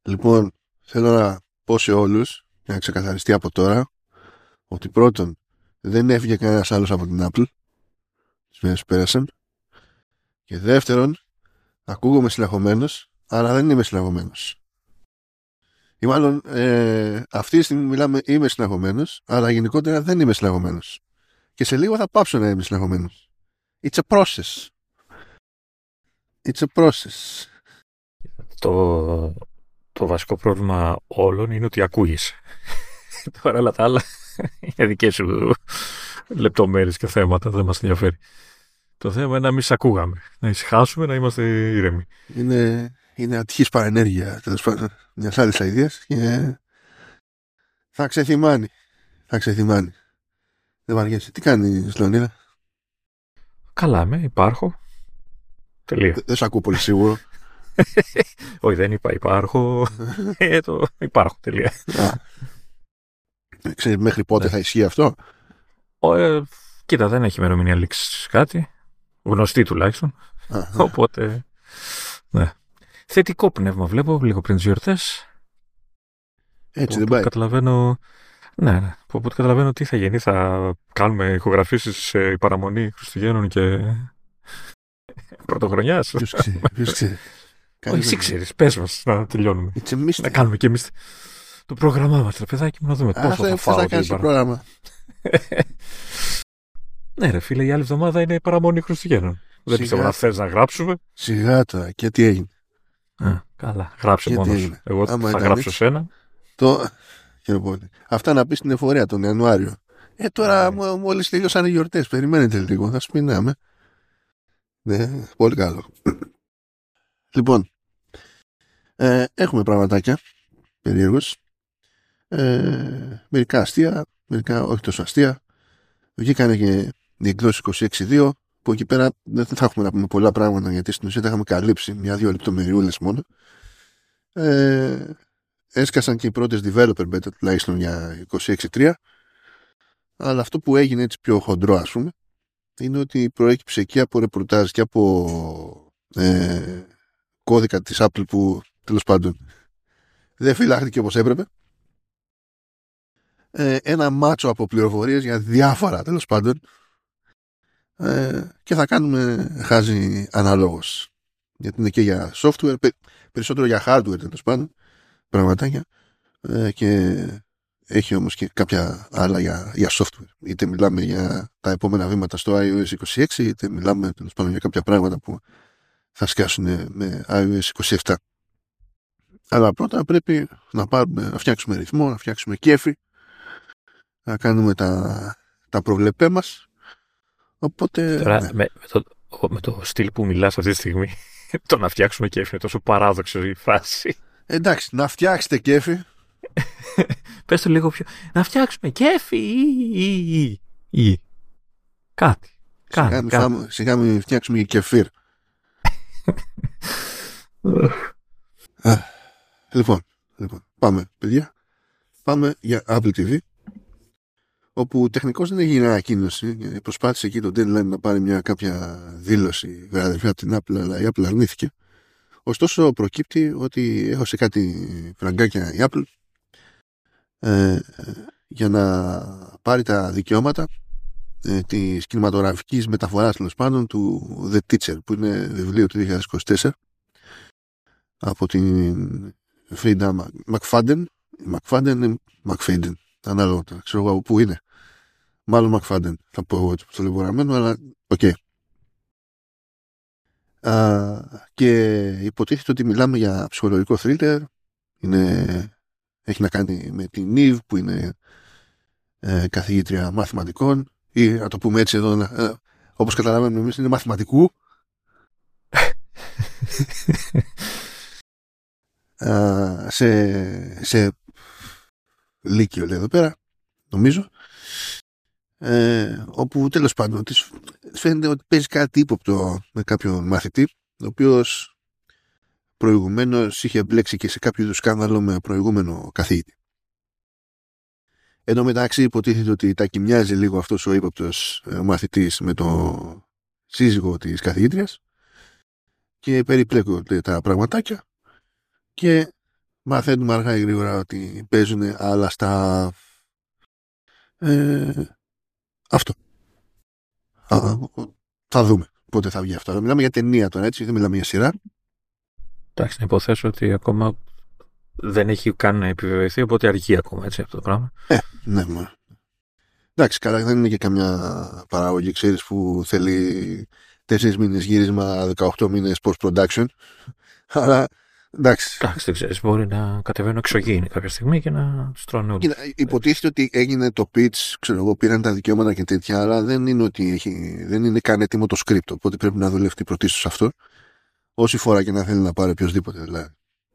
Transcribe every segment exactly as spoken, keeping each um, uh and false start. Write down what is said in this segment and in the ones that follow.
Λοιπόν, θέλω να πω σε όλους, για να ξεκαθαριστεί από τώρα, ότι πρώτον, δεν έφυγε κανένας άλλος από την Apple τις μέρες που πέρασαν, και δεύτερον, ακούγομαι συλλαγωμένος, αλλά δεν είμαι συλλαγωμένος. Ή μάλλον, ε, αυτή τη στιγμή μιλάμε, είμαι συλλαγωμένος, αλλά γενικότερα δεν είμαι συλλαγωμένος. Και σε λίγο θα πάψω να είμαι συλλαγωμένος. It's a process. It's a process. Το, το βασικό πρόβλημα όλων είναι ότι ακούγεις. Τώρα όλα τα άλλα είναι δικές σου λεπτομέρειες και θέματα, δεν μας ενδιαφέρει. Το θέμα είναι να μην σε ακούγαμε, να ησυχάσουμε, να είμαστε ήρεμοι. Είναι, είναι ατυχής παρενέργεια, τέλος πάντων, μιας άλλης αηδίας και θα ξεθυμάνει. Θα ξεθυμάνει. Δεν βαριέσαι. Τι κάνεις, Λεωνίδα? Καλά είμαι, υπάρχω. Τελεία. Δεν σ' ακούω πολύ σίγουρο. Όχι, δεν είπα υπάρχω. ε, το υπάρχω, τελεία. Ξέρεις μέχρι πότε ναι. θα ισχύει αυτό? Ο, ε, κοίτα, δεν έχει ημερομηνία λήξη κάτι. Γνωστή τουλάχιστον. Α, Οπότε, ναι. Θετικό πνεύμα βλέπω λίγο πριν τις γιορτές. Έτσι δεν πάει? Καταλαβαίνω, ναι, ναι. Οπότε καταλαβαίνω τι θα γίνει. Θα κάνουμε ηχογραφήσεις σε παραμονή Χριστουγέννων και Πρωτοχρονιάς. Ποιος ξέρει, ποιος ξέρει. Όχι, εσύ ξέρεις, πες μας να τελειώνουμε. Να κάνουμε και εμείς το πρόγραμμά μας, ρε παιδάκι μου, να δούμε Α, πόσο θα φάω. θα κάνεις το πρόγραμμα. Ναι ρε φίλε, η άλλη εβδομάδα είναι παραμονή Χριστουγέννων. Δεν πιστεύω να θες να γράψουμε. Σιγά τώρα, και τι έγινε? Α, καλά, γράψε μόνος. Εγώ άμα θα γράψω σένα. Το... Αυτά να πεις στην εφορία τον Ιανουάριο. Ε, τώρα yeah. μόλις τελειώσαν οι γιορτές. Περιμένετε λίγο, θα σπινάμε. Ναι, πολύ καλό. Λοιπόν, ε, έχουμε πραγματάκια περίεργως. Ε, μερικά αστεία, μερικά όχι τόσο αστεία. Βγήκανε και οι εκδόσεις είκοσι έξι δύο, που εκεί πέρα δεν θα έχουμε να πούμε πολλά πράγματα, γιατί στην ουσία τα είχαμε καλύψει μια-δύο λεπτομεριούλες μόνο. Ε, έσκασαν και οι πρώτες developer beta τουλάχιστον για είκοσι έξι τρία, αλλά αυτό που έγινε έτσι πιο χοντρό, ας πούμε, είναι ότι προέκυψε και από ρεπορτάζ και από ε, κώδικα της Apple που τέλος πάντων δεν φυλάχθηκε όπως έπρεπε, ε, ένα μάτσο από πληροφορίες για διάφορα τέλος πάντων, ε, και θα κάνουμε χάζι αναλόγως, γιατί είναι και για software, περισσότερο για hardware τέλος πάντων πραγματάκια, ε, και έχει όμως και κάποια άλλα για, για software. Είτε μιλάμε για τα επόμενα βήματα στο iOS είκοσι έξι, είτε μιλάμε τέλος πάντων για κάποια πράγματα που θα σκάσουν με iOS είκοσι επτά. Αλλά πρώτα πρέπει να, πάρουμε, να φτιάξουμε ρυθμό, να φτιάξουμε κέφι, να κάνουμε τα, τα προβλεπέ μας. Οπότε, τώρα, ναι. με, με, το, με το στυλ που μιλάς αυτή τη στιγμή, το να φτιάξουμε κέφι είναι τόσο παράδοξο η φάση. Εντάξει, να φτιάξετε κέφι. Πες το λίγο πιο. Να φτιάξουμε κέφι ή, ή, ή. Κάτι. Σιγά, κάτι. Σιγά μην φτιάξουμε και κεφίρ. λοιπόν, λοιπόν, πάμε παιδιά. Πάμε για Apple τι βι, όπου τεχνικώς δεν έγινε ανακοίνωση. Προσπάθησε εκεί το deadline να πάρει μια κάποια δήλωση βραδευτή από την Apple, αλλά η Apple αρνήθηκε. Ωστόσο προκύπτει ότι έχω σε κάτι φραγκάκια η Apple ε, για να πάρει τα δικαιώματα ε, της κινηματογραφικής μεταφοράς τέλος πάντων του The Teacher, που είναι βιβλίο του δύο χιλιάδες είκοσι τέσσερα από την Frida McFadden McFadden ή McFadden, ανάλογα, ξέρω εγώ που είναι, μάλλον McFadden θα πω εγώ στο λεγόμενο, αλλά οκ. Okay. Uh, και υποτίθεται ότι μιλάμε για ψυχολογικό thriller. Είναι, έχει να κάνει με την Eve που είναι ε, καθηγήτρια μαθηματικών, ή να το πούμε έτσι εδώ, ε, όπως καταλαβαίνουμε εμείς είναι μαθηματικού. uh, σε, σε λύκειο λέει εδώ πέρα, νομίζω, ε, όπου τέλος πάντων της φαίνεται ότι παίζει κάτι ύποπτο με κάποιον μαθητή, ο οποίος προηγουμένως είχε μπλέξει και σε κάποιο είδους σκάνδαλο με προηγούμενο καθηγητή. Εν τω μεταξύ υποτίθεται ότι τα κοιμιάζει λίγο αυτός ο ύποπτος μαθητής με το σύζυγο της καθηγήτριας και περιπλέκονται τα πραγματάκια, και μαθαίνουμε αργά ή γρήγορα ότι παίζουν, άλλα στα ε, αυτό. Α, θα δούμε πότε θα βγει αυτό. Μιλάμε για ταινία τώρα, έτσι, δεν μιλάμε για σειρά. Εντάξει, να υποθέσω ότι ακόμα δεν έχει καν επιβεβαιωθεί, οπότε αργεί ακόμα, έτσι, αυτό το πράγμα. Ε, ναι, μα. Εντάξει, καλά, δεν είναι και καμιά παραγωγή, ξέρεις, που θέλει τέσσερις μήνες γύρισμα, δεκαοκτώ μήνες post-production. Αλλά, εντάξει. Εντάξει, δεν ξέρεις, μπορεί να κατεβαίνουν εξωγήινοι κάποια στιγμή και να στρώνουν όλοι. Υποτίθεται ότι έγινε το pitch, ξέρω εγώ, πήραν τα δικαιώματα και τέτοια, αλλά δεν είναι ότι έχει, δεν είναι καν έτοιμο το script, οπότε πρέπει να δουλευτεί πρωτίστως αυτό. Όση φορά και να θέλει να πάρει οποιοδήποτε, δηλαδή.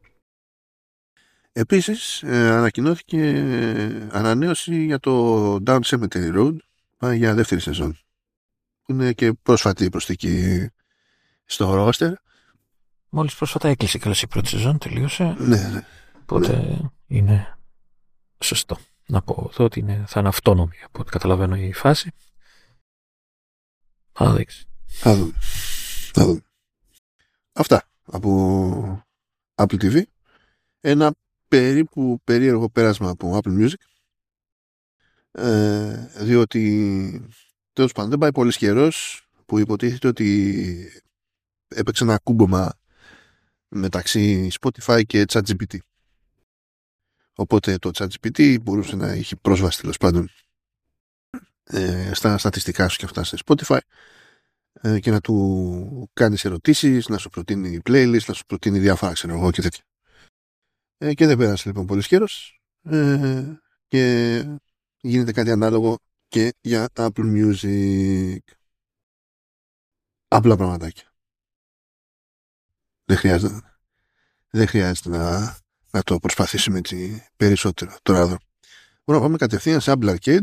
Επίσης, ε, ανακοινώθηκε ε, ανανέωση για το Down Cemetery Road, πάει για δεύτερη σεζόν. Είναι και πρόσφατη προσθήκη στο roster. Μόλις πρόσφατα έκλεισε καλώς η πρώτη σεζόν, τελείωσε. Ναι, ναι. Οπότε ναι. είναι σωστό να πω εδώ ότι είναι, θα είναι αυτόνομη από ό,τι καταλαβαίνω η φάση. Θα δείξει. Θα δούμε. Θα δούμε. Αυτά από Apple τι βι. Ένα περίπου περίεργο πέρασμα από Apple Music. Ε, διότι τέλος πάντων δεν πάει πολύ καιρός που υποτίθεται ότι έπαιξε ένα κούμπομα μεταξύ Spotify και ChatGPT. Οπότε το ChatGPT μπορούσε να έχει πρόσβαση, τέλος πάντων, ε, στα στατιστικά σου και αυτά σε Spotify, ε, και να του κάνεις ερωτήσεις, να σου προτείνει playlist, να σου προτείνει διάφορα, ξέρω εγώ, και τέτοια. Ε, και δεν πέρασε λοιπόν πολύ καιρός, ε, και γίνεται κάτι ανάλογο και για Apple Music. Απλά πραγματάκια. Δεν χρειάζεται, δεν χρειάζεται να, να το προσπαθήσουμε έτσι περισσότερο τώρα εδώ. Μπορούμε να πάμε κατευθείαν σε Apple Arcade,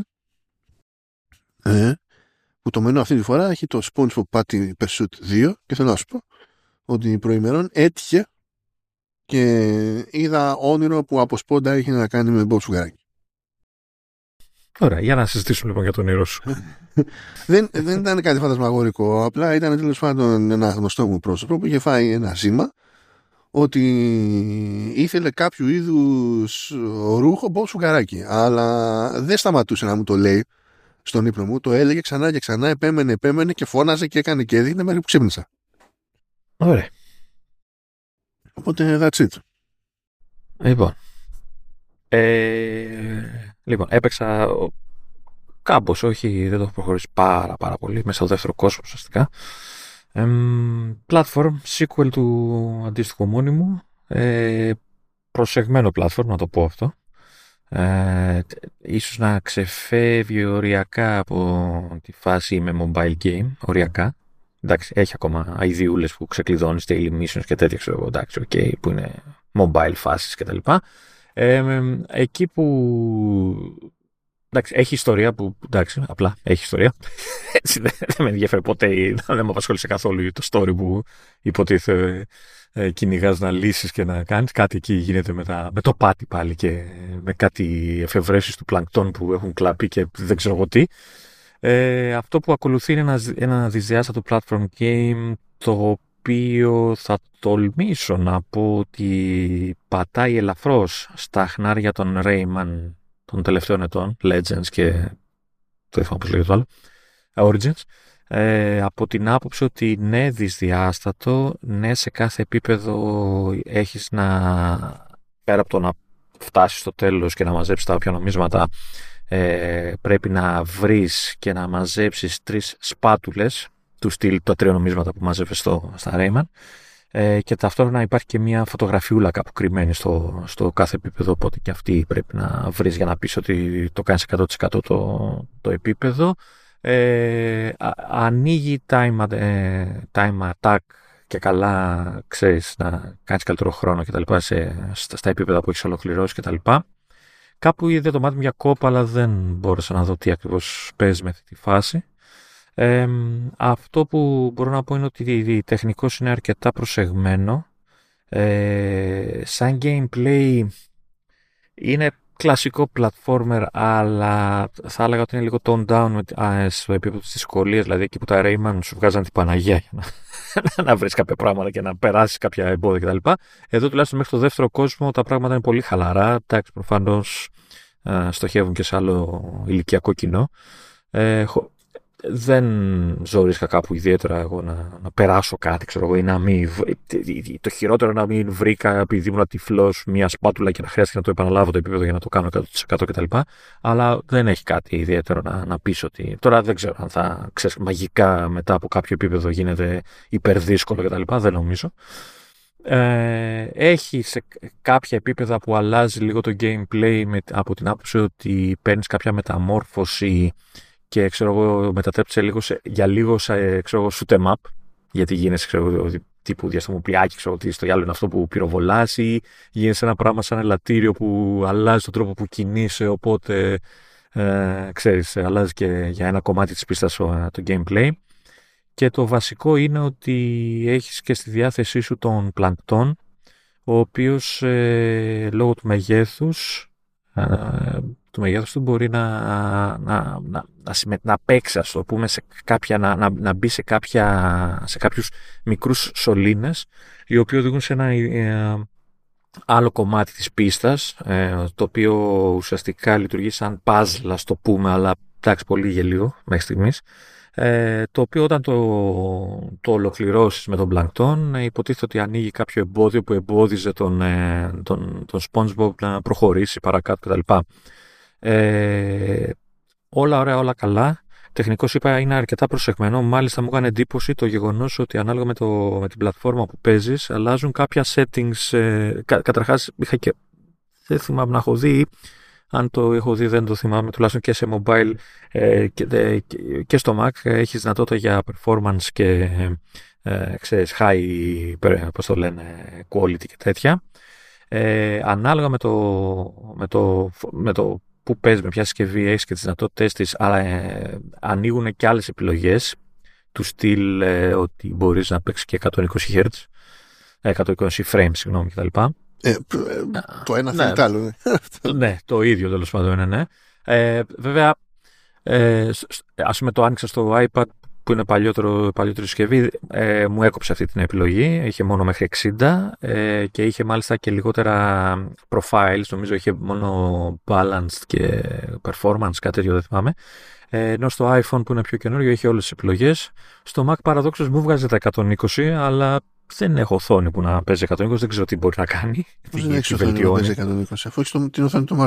ε, που το μενού αυτή τη φορά έχει το SpongeBob Party Pursuit δύο, και θέλω να σου πω ότι προημερών έτυχε και είδα όνειρο που από σπόντα είχε να κάνει με Bob Σουγαράκη. Ωραία, για να συζητήσουμε λοιπόν για τον όνειρο σου. δεν, δεν ήταν κάτι φαντασμαγορικό, απλά ήταν τέλος πάντων ένα γνωστό μου πρόσωπο που είχε φάει ένα σήμα ότι ήθελε κάποιο είδους ρούχο Bob Σουγαράκη, αλλά δεν σταματούσε να μου το λέει στον ύπνο μου, το έλεγε ξανά και ξανά, επέμενε, επέμενε και φώναζε και έκανε και έδινε μέχρι που ξύπνησα. Ωραία. Οπότε that's it. Λοιπόν, ε, λοιπόν έπαιξα κάμπος, όχι, δεν το έχω προχωρήσει πάρα πάρα πολύ, μέσα στο δεύτερο κόσμο ουσιαστικά. Ε, platform, sequel του αντίστοιχου μόνιμου, ε, προσεγμένο platform, να το πω αυτό. Ε, ίσως να ξεφεύγει οριακά από τη φάση με mobile game, οριακά. Εντάξει, έχει ακόμα αηδιούλες που ξεκλειδώνεις, daily missions και τέτοια, ξέρω εγώ, εντάξει, okay, που είναι mobile φάσεις κτλ. Ε, εκεί που, εντάξει, έχει ιστορία που, εντάξει, απλά έχει ιστορία. Έτσι, δεν, δεν με ενδιαφέρει ποτέ, δεν με απασχόλησε καθόλου το story που υποτίθεται ε, κυνηγάς να λύσεις και να κάνεις. Κάτι εκεί γίνεται με, τα, με το πάτι πάλι και με κάτι εφευρέσεις του πλανκτών που έχουν κλαπεί και δεν ξέρω εγώ τι. Ε, αυτό που ακολουθεί είναι ένα, ένα δυσδιάστατο platform game, το οποίο θα τολμήσω να πω ότι πατάει ελαφρώς στα χνάρια των Rayman των τελευταίων ετών, Legends και το θυμάμαι πώς λέγεται το άλλο, Origins, ε, από την άποψη ότι ναι, δυσδιάστατο, ναι, σε κάθε επίπεδο έχεις να, πέρα από το να φτάσεις στο τέλος και να μαζέψεις τα όποια νομίσματα, ε, πρέπει να βρεις και να μαζέψεις τρεις σπάτουλες του στυλ, τα τρία νομίσματα που μαζεύεις στο, στα Rayman, ε, και ταυτόχρονα υπάρχει και μια φωτογραφιούλα κάπου κρυμμένη στο, στο κάθε επίπεδο, οπότε και αυτή πρέπει να βρεις για να πεις ότι το κάνεις εκατό τοις εκατό το, το επίπεδο. Ε, α, ανοίγει time, ε, time attack και καλά, ξέρεις, να κάνεις καλύτερο χρόνο και τα λοιπά σε, στα, στα επίπεδα που έχεις ολοκληρώσει και τα λοιπά. Κάπου είδε το μάτι μου για κόπα, αλλά δεν μπόρεσα να δω τι ακριβώς παίζει με αυτή τη φάση. Ε, αυτό που μπορώ να πω είναι ότι τεχνικώς είναι αρκετά προσεγμένο. Ε, σαν gameplay είναι κλασικό platformer, αλλά θα έλεγα ότι είναι λίγο toned down με, α, στο επίπεδο της δυσκολίας, δηλαδή εκεί που τα Rayman σου βγάζαν την Παναγία για να, να βρεις κάποια πράγματα και να περάσεις κάποια εμπόδια κτλ. Εδώ τουλάχιστον μέχρι το δεύτερο κόσμο τα πράγματα είναι πολύ χαλαρά. Εντάξει, προφανώς ε, στοχεύουν και σε άλλο ηλικιακό κοινό. Ε, δεν ζόρισκα κάπου ιδιαίτερα εγώ να, να περάσω κάτι, ξέρω εγώ, ή να μην. Το χειρότερο να μην βρήκα, επειδή ήμουν τυφλός, μια σπάτουλα και να χρειάστηκε να το επαναλάβω το επίπεδο για να το κάνω εκατό τοις εκατό κτλ. Αλλά δεν έχει κάτι ιδιαίτερο να, να πεις ότι. Τώρα δεν ξέρω αν θα ξέρεις, μαγικά μετά από κάποιο επίπεδο γίνεται υπερδύσκολο κτλ. Δεν νομίζω. Ε, έχει σε κάποια επίπεδα που αλλάζει λίγο το gameplay με, από την άποψη ότι παίρνεις κάποια μεταμόρφωση και ξέρω εγώ μετατρέψε λίγο σε, για λίγο σε ξέρω εγώ shoot 'em up, γιατί γίνεσαι ξέρω εγώ τύπου διαστημοποιάκι, ξέρω ότι στο άλλο είναι αυτό που πυροβολάς, ή γίνεσαι ένα πράγμα σαν ελαττήριο που αλλάζει τον τρόπο που κινείσαι, οπότε ε, ξέρεις, αλλάζει και για ένα κομμάτι της πίστας το gameplay. Και το βασικό είναι ότι έχεις και στη διάθεσή σου τον πλανκτόν, ο οποίος ε, λόγω του μεγέθους ε, του μεγέθους του μπορεί να, να, να, να, να παίξει, ας το πούμε, σε κάποια, να, να, να μπει σε, κάποια, σε κάποιους μικρούς σωλήνες, οι οποίοι οδηγούν σε ένα ε, άλλο κομμάτι της πίστας, ε, το οποίο ουσιαστικά λειτουργεί σαν puzzle, ας το πούμε, αλλά εντάξει, πολύ γελίο μέχρι στιγμής. Ε, το οποίο όταν το, το ολοκληρώσεις με τον πλανκτόν, ε, υποτίθεται ότι ανοίγει κάποιο εμπόδιο που εμπόδιζε τον, ε, τον, τον SpongeBob να προχωρήσει παρακάτω κτλ. Ε, όλα ωραία, όλα καλά. Τεχνικώς είπα είναι αρκετά προσεγμένο. Μάλιστα μου έκανε εντύπωση το γεγονός ότι ανάλογα με, το, με την πλατφόρμα που παίζεις αλλάζουν κάποια settings. Ε, κα, καταρχάς είχα και δεν θυμάμαι να έχω δει. Αν το έχω δει δεν το θυμάμαι, τουλάχιστον και σε mobile ε, και, ε, και στο Mac έχεις δυνατότητα για performance και ε, ξέρεις, high, πώς το λένε, quality και τέτοια. Ε, ανάλογα με το, με το, με το που παίζει, με ποια συσκευή έχεις και τις δυνατότητες της, αλλά ε, ανοίγουν και άλλες επιλογές του στυλ ε, ότι μπορείς να παίξεις και εκατόν είκοσι χερτζ, εκατόν είκοσι frames, συγγνώμη κτλ. Ε, το ένα θέλει το άλλο. Ναι. Ναι, το ίδιο τέλος πάντων είναι, ναι. Ε, βέβαια, ε, ας πούμε το άνοιξα στο iPad που είναι παλιότερο, παλιότερη συσκευή, ε, μου έκοψε αυτή την επιλογή, είχε μόνο μέχρι εξήντα ε, και είχε μάλιστα και λιγότερα profiles, νομίζω είχε μόνο balanced και performance, κάτι τέτοιο δεν θυμάμαι. Ε, ενώ στο iPhone που είναι πιο καινούριο είχε όλες τις επιλογές. Στο Mac παραδόξως μου βγάζει τα εκατόν είκοσι, αλλά δεν έχω οθόνη που να παίζει εκατόν είκοσι, δεν ξέρω τι μπορεί να κάνει. Δεν έχει οθόνη που παίζει εκατόν είκοσι, αφού έχει την οθόνη του Mac.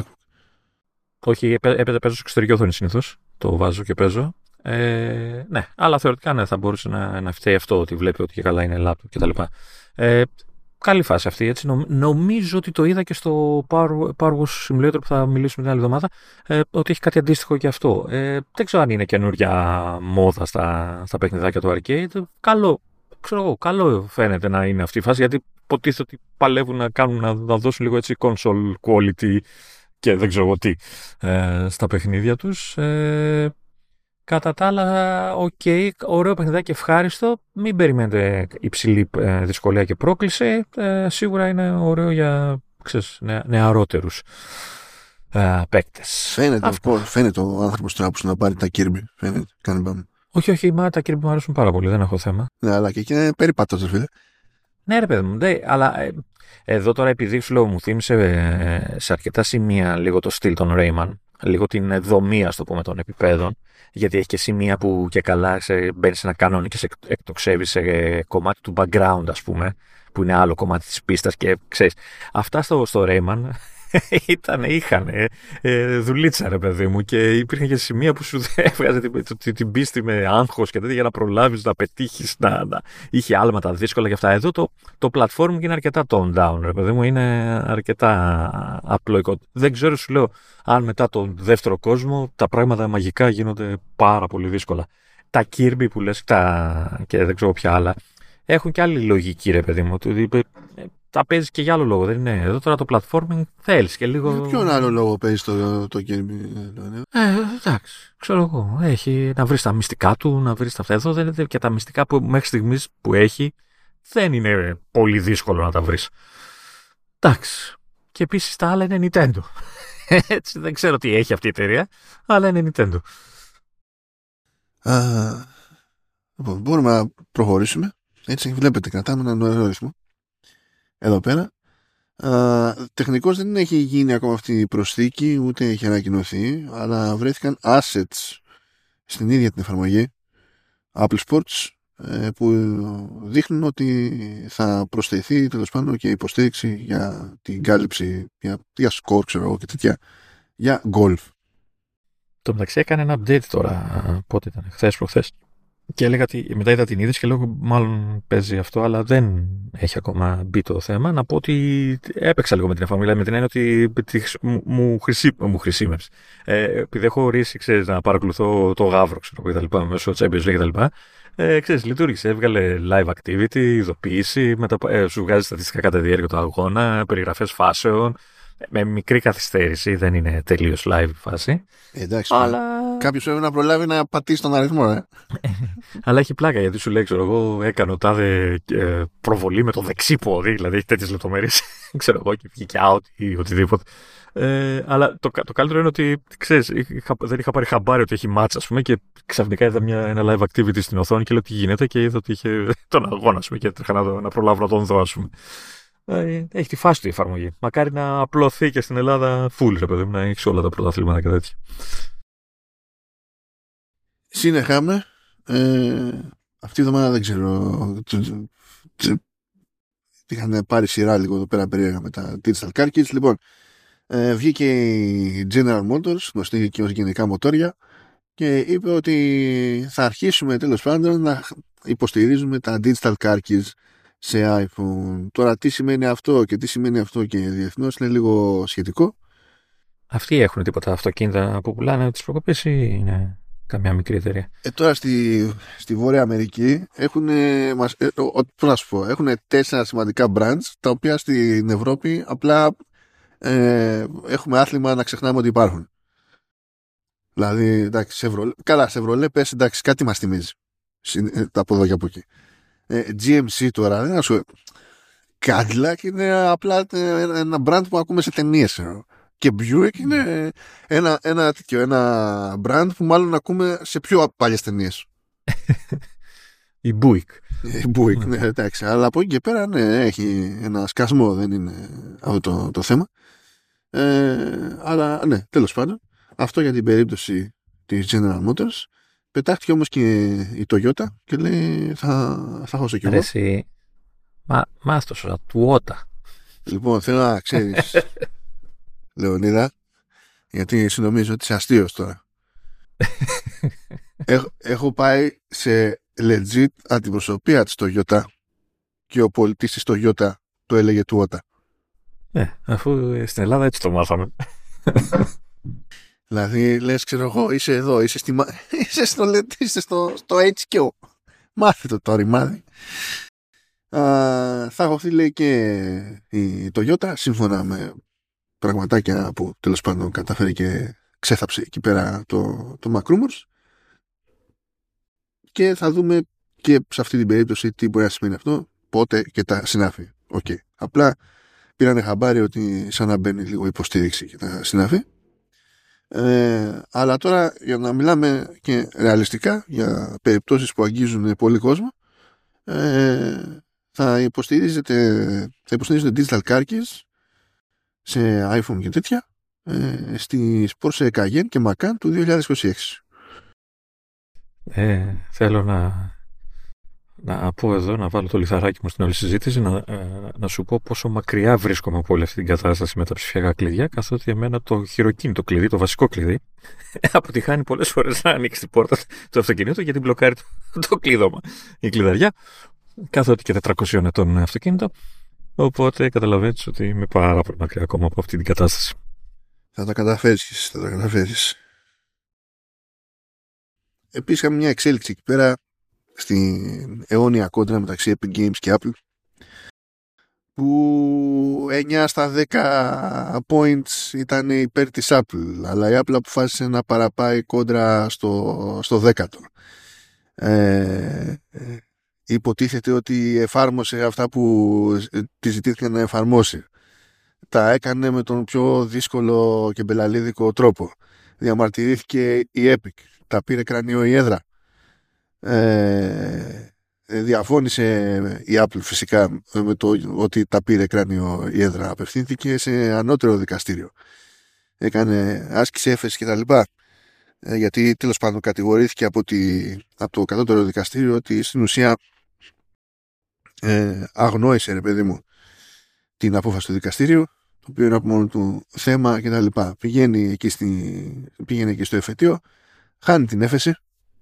Όχι, έπαιζε παίζω σε εξωτερική οθόνη συνήθως. Το βάζω και παίζω. Ε, ναι, αλλά θεωρητικά ναι, θα μπορούσε να, να φταίει αυτό ότι βλέπει ότι και καλά είναι laptop κτλ. Ε, καλή φάση αυτή. Έτσι. Νομ, νομίζω ότι το είδα και στο Power Wash Simulator που θα μιλήσουμε την άλλη εβδομάδα, ε, ότι έχει κάτι αντίστοιχο και αυτό. Ε, δεν ξέρω αν είναι καινούρια μόδα στα, στα παιχνιδάκια του arcade. Καλό. Ξέρω εγώ, καλό φαίνεται να είναι αυτή η φάση, γιατί υποτίθεται ότι παλεύουν να, κάνουν, να, να δώσουν λίγο έτσι console quality και δεν ξέρω εγώ τι ε, στα παιχνίδια τους. Ε, κατά τα άλλα, οκ, okay, ωραίο παιχνιδάκι, ευχάριστο. Μην περιμένετε υψηλή ε, δυσκολία και πρόκληση. Ε, σίγουρα είναι ωραίο για ξέρεις, νε, νεαρότερους ε, παίκτες. Φαίνεται, φαίνεται ο άνθρωπος τράπους να πάρει τα Kirby. Φαίνεται, κάνει πάμε. Όχι, όχι, μα τα Kirby μου αρέσουν πάρα πολύ, δεν έχω θέμα. Ναι, αλλά και εκεί είναι περίπατος, φίλε. Ναι, ρε παιδί μου, ναι, αλλά ε, εδώ τώρα επειδή σου λέω μου θύμισε ε, σε αρκετά σημεία λίγο το στυλ των Rayman, λίγο την δομή, ας το πούμε, των επιπέδων, γιατί έχει και σημεία που και καλά σε, μπαίνεις σε ένα κανόνι και σε εκτοξεύεις σε κομμάτι του background, ας πούμε, που είναι άλλο κομμάτι της πίστας και ξέρεις. Αυτά στο, στο Rayman ήταν, είχαν ε, δουλίτσα ρε παιδί μου και υπήρχαν και σημεία που σου έβγαζε την, την, την πίστη με άγχος και τέτοια για να προλάβεις να πετύχεις, να, να είχε άλματα δύσκολα και αυτά. Εδώ το, το platform είναι αρκετά toned down ρε παιδί μου, είναι αρκετά απλοϊκό. Δεν ξέρω, σου λέω, αν μετά τον δεύτερο κόσμο τα πράγματα μαγικά γίνονται πάρα πολύ δύσκολα. Τα Kirby που λες τα, και δεν ξέρω ποια άλλα έχουν και άλλη λογική ρε παιδί μου. Τα παίζει και για άλλο λόγο, δεν είναι. Εδώ τώρα το platforming θέλεις και λίγο. Για ποιον άλλο λόγο παίζει το, το Kirby. Ε, εντάξει, ξέρω εγώ. Έχει να βρεις τα μυστικά του, να βρεις τα αυτά. Εδώ δεν είναι και τα μυστικά που μέχρι στιγμής που έχει δεν είναι πολύ δύσκολο να τα βρεις. Εντάξει. Και επίσης τα άλλα είναι Nintendo. Έτσι, δεν ξέρω τι έχει αυτή η εταιρεία, αλλά είναι Nintendo. Α, λοιπόν, μπορούμε να προχωρήσουμε. Έτσι, βλέπετε, κρατάμε έναν ωραίο ρυθμό. Εδώ πέρα. Uh, τεχνικώς δεν έχει γίνει ακόμα αυτή η προσθήκη, ούτε έχει ανακοινωθεί, αλλά βρέθηκαν assets στην ίδια την εφαρμογή Apple Sports ε, που δείχνουν ότι θα προσθεθεί τέλος πάντων και υποστήριξη για την κάλυψη για, για score, ξέρω εγώ, και τέτοια για golf. Το μεταξύ έκανε ένα update τώρα, πότε ήταν, χθες προχθές, και έλεγα ότι μετά είδα την είδηση και λέω μάλλον παίζει αυτό, αλλά δεν έχει ακόμα μπει το θέμα. Να πω ότι έπαιξα λίγο με την εφαρμογή, με την έννοια ότι μου, χρησί, μου χρησίμευσε. Ε, επειδή έχω ορίσει, ξέρεις, να παρακολουθώ το γάβρο, ξέρω εγώ, κτλ. Μέσω Champions League κτλ. Ε, ξέρεις, λειτουργήσε, έβγαλε live activity, ειδοποίηση, μετα, ε, σου βγάζει στατιστικά κατά τη διάρκεια του αγώνα, περιγραφές φάσεων. Με μικρή καθυστέρηση, δεν είναι τελείως live η φάση. Εντάξει, αλλά... κάποιος πρέπει να προλάβει να πατήσει τον αριθμό, ε. Αλλά έχει πλάκα, γιατί σου λέει, ξέρω εγώ, έκανα τάδε ε, προβολή με το δεξί πόδι, δηλαδή έχει τέτοιες λεπτομέρειες, ξέρω εγώ, και βγήκε out ή οτιδήποτε. Ε, αλλά το, το καλύτερο είναι ότι, ξέρεις, είχα, δεν είχα πάρει χαμπάρι ότι έχει μάτσα, ας πούμε, και ξαφνικά είδα μια, ένα live activity στην οθόνη και λέω τι γίνεται, και είδα ότι είχε τον αγώνα, ας πούμε, και έτρεχα να, να προλάβω να τον δω, ας πούμε. Έχει τη φάση του η εφαρμογή. Μακάρι να απλωθεί και στην Ελλάδα full, ρε παιδί μου, να έχει όλα τα πρωταθλήματα και τέτοια. Συνεχάμε. Ε, αυτή η εβδομάδα δεν ξέρω. Είχαν πάρει σειρά λίγο εδώ πέρα περίεργα με τα Digital Car Kits. Λοιπόν, ε, βγήκε η General Motors, γνωστή και ως γενικά μοτόρια, και είπε ότι θα αρχίσουμε τέλος πάντων να υποστηρίζουμε τα Digital Car Kits σε iPhone. Τώρα τι σημαίνει αυτό και τι σημαίνει αυτό και διεθνώς είναι λίγο σχετικό. Αυτοί έχουν τίποτα αυτοκίνητα που πουλάνε τις προκοπές ή είναι καμιά μικρή εταιρεία? Ε, τώρα στη, στη Βόρεια Αμερική έχουν, μας, ε, πώς να σου πω, έχουν τέσσερα σημαντικά brands, τα οποία στην Ευρώπη απλά ε, έχουμε άθλημα να ξεχνάμε ότι υπάρχουν. Δηλαδή, εντάξει, Chevrolet, καλά, Chevrolet πες, εντάξει, κάτι μας θυμίζει από εδώ και από εκεί. Ε, τζι εμ σι τώρα, δεν σου... Cadillac είναι απλά ένα brand που ακούμε σε ταινίες. Και Buick είναι ένα, ένα, τέτοιο, ένα brand που μάλλον ακούμε σε πιο παλιές ταινίες. Η Buick. Η Buick, ναι, εντάξει. Αλλά από εκεί και πέρα, ναι, έχει ένα σκασμό, δεν είναι αυτό το, το θέμα. Ε, αλλά, ναι, τέλος πάντων. Αυτό για την περίπτωση της General Motors. Πετάχτηκε όμως και η Toyota και λέει θα, θα χώσω κι εγώ. Εσύ, μα, μάστος, Toyota. Λοιπόν, θέλω να ξέρεις, Λεωνίδα, γιατί συνομίζω ότι είσαι αστείος τώρα. έχω, έχω πάει σε legit αντιπροσωπεία της Toyota και ο πολιτής της Toyota το έλεγε Toyota. Ναι, αφού στην Ελλάδα έτσι το μάθαμε. Δηλαδή, λες, ξέρω εγώ, είσαι εδώ, είσαι, στη, είσαι, στο, είσαι στο, στο έιτς κιου. Μάθε το το ρημάδι. Uh, θα έχω λέει και η Toyota, σύμφωνα με πραγματάκια που τέλος πάντων καταφέρει και ξέθαψε εκεί πέρα το, το MacRumors, και θα δούμε και σε αυτή την περίπτωση τι μπορεί να σημαίνει αυτό, πότε και τα συνάφη. Okay. Απλά πήρανε χαμπάρι ότι σαν να μπαίνει λίγο υποστήριξη και τα συνάφη. Ε, αλλά τώρα, για να μιλάμε και ρεαλιστικά για περιπτώσεις που αγγίζουν πολύ κόσμο, ε, θα υποστηρίζετε θα υποστηρίζετε digital car keys σε iPhone και τέτοια ε, στις Porsche Cayenne και Macan του δύο χιλιάδες είκοσι έξι. Ε, θέλω να να πω εδώ, να βάλω το λιθαράκι μου στην όλη συζήτηση, να, ε, να σου πω πόσο μακριά βρίσκομαι από όλη αυτή την κατάσταση με τα ψηφιακά κλειδιά, καθότι εμένα το χειροκίνητο κλειδί, το βασικό κλειδί, αποτυχάνει πολλές φορές να ανοίξει την πόρτα του αυτοκινήτου γιατί μπλοκάρει το, το κλείδωμα. Η κλειδαριά, καθότι και τετρακόσιων ετών αυτοκίνητο, οπότε καταλαβαίνεις ότι είμαι πάρα πολύ μακριά ακόμα από αυτή την κατάσταση. Θα τα καταφέρεις, θα τα καταφέρεις. Επίσης είχαμε μια εξέλιξη εκεί πέρα στην αιώνια κόντρα μεταξύ Epic Games και Apple, που εννιά στα δέκα points ήταν υπέρ της Apple, αλλά η Apple αποφάσισε να παραπάει κόντρα στο, στο δέκατο. Ε, υποτίθεται ότι εφάρμοσε αυτά που τη ζητήθηκαν να εφαρμόσει. τα έκανε με τον πιο δύσκολο και μπελαλίδικο τρόπο. Διαμαρτυρήθηκε η Epic. Τα πήρε κρανίο η έδρα. Ε, διαφώνησε η Apple φυσικά με το ότι τα πήρε κρανίο η έδρα. Απευθύνθηκε σε ανώτερο δικαστήριο. Έκανε άσκηση έφεση και τα λοιπά. Ε, γιατί τέλος πάντων κατηγορήθηκε από, τη, από το κατώτερο δικαστήριο ότι στην ουσία ε, αγνόησε, ρε παιδί μου, την απόφαση του δικαστήριου, το οποίο είναι από μόνο του θέμα και τα λοιπά. Πηγαίνει εκεί, στη, πήγαινε εκεί στο εφετείο, χάνει την έφεση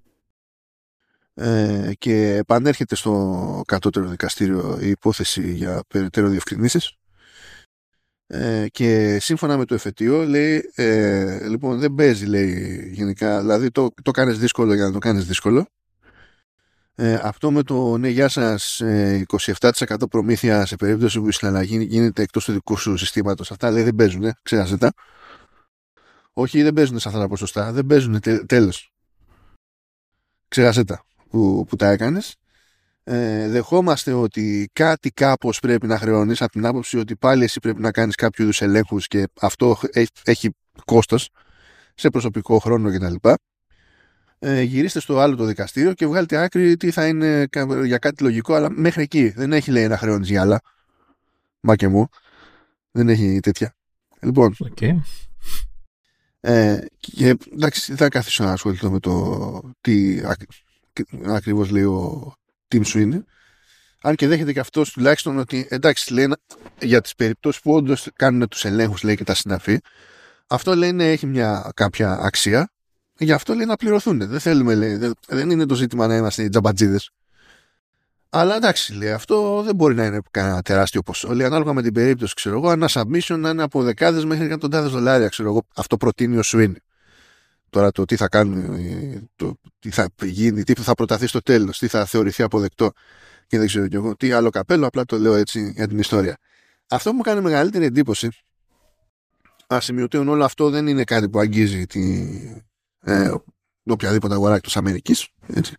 ε, και επανέρχεται στο κατώτερο δικαστήριο η υπόθεση για περαιτέρω διευκρινήσεις ε, και σύμφωνα με το εφετείο λέει ε, λοιπόν δεν παίζει, λέει, γενικά, δηλαδή το, το κάνεις δύσκολο για να το κάνεις δύσκολο. Ε, αυτό με το ναι γεια σας ε, είκοσι επτά τοις εκατό προμήθεια σε περίπτωση που η συναλλαγή γίνεται εκτός του δικού σου συστήματος, αυτά λέει δεν παίζουν, ε, ξέρασε τα. Όχι, δεν παίζουν σε αυτά τα ποσοστά, δεν παίζουν τε, τέλος. Ξέρασε τα που, που τα έκανες. Ε, δεχόμαστε ότι κάτι κάπως πρέπει να χρεώνεις, από την άποψη ότι πάλι εσύ πρέπει να κάνεις κάποιο είδους ελέγχους και αυτό έχει, έχει κόστος σε προσωπικό χρόνο κτλ. Ε, γυρίστε στο άλλο το δικαστήριο και βγάλετε άκρη τι θα είναι για κάτι λογικό, αλλά μέχρι εκεί δεν έχει, λέει, να χρεώνεις για άλλα. Μα και μου. Δεν έχει τέτοια. Λοιπόν. Okay. Ε, και, εντάξει, δεν θα καθίσω να ασχοληθώ με το τι ακριβώς λέει ο Tim Sweeney. Αν και δέχεται και αυτός τουλάχιστον ότι εντάξει, λέει, για τις περιπτώσεις που όντως κάνουν τους ελέγχους, λέει, και τα συναφή, αυτό, λέει, ναι, έχει μια κάποια αξία. Γι' αυτό, λέει, να πληρωθούν. Δεν θέλουμε, λέει, δεν, δεν είναι το ζήτημα να είμαστε τζαμπατζίδες. Αλλά εντάξει, λέει, αυτό δεν μπορεί να είναι κανένα τεράστιο ποσό. Λέει, ανάλογα με την περίπτωση, ξέρω εγώ, ένα submission να είναι από δεκάδες μέχρι εκατοντάδες δολάρια, ξέρω εγώ. Αυτό προτείνει ο Sweeney. Τώρα το τι θα κάνουν, το τι θα γίνει, τι θα προταθεί στο τέλος, τι θα θεωρηθεί αποδεκτό και δεν ξέρω κι εγώ. Τι άλλο καπέλο, απλά το λέω έτσι για την ιστορία. Αυτό που μου κάνει μεγαλύτερη εντύπωση, ασημειωτέων, όλο αυτό δεν είναι κάτι που αγγίζει τη. Ε, οποιαδήποτε αγορά εκτός Αμερικής, έτσι.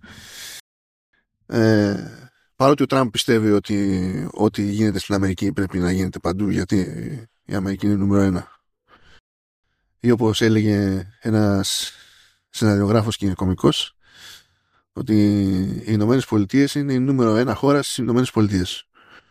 Ε, παρότι ο Τραμπ πιστεύει ότι ό,τι γίνεται στην Αμερική πρέπει να γίνεται παντού, γιατί η Αμερική είναι νούμερο ένα, ή όπως έλεγε ένας σεναριογράφος και είναι κωμικός, ότι οι Ηνωμένες Πολιτείες είναι η νούμερο ένα χώρα στις Ηνωμένες Πολιτείες.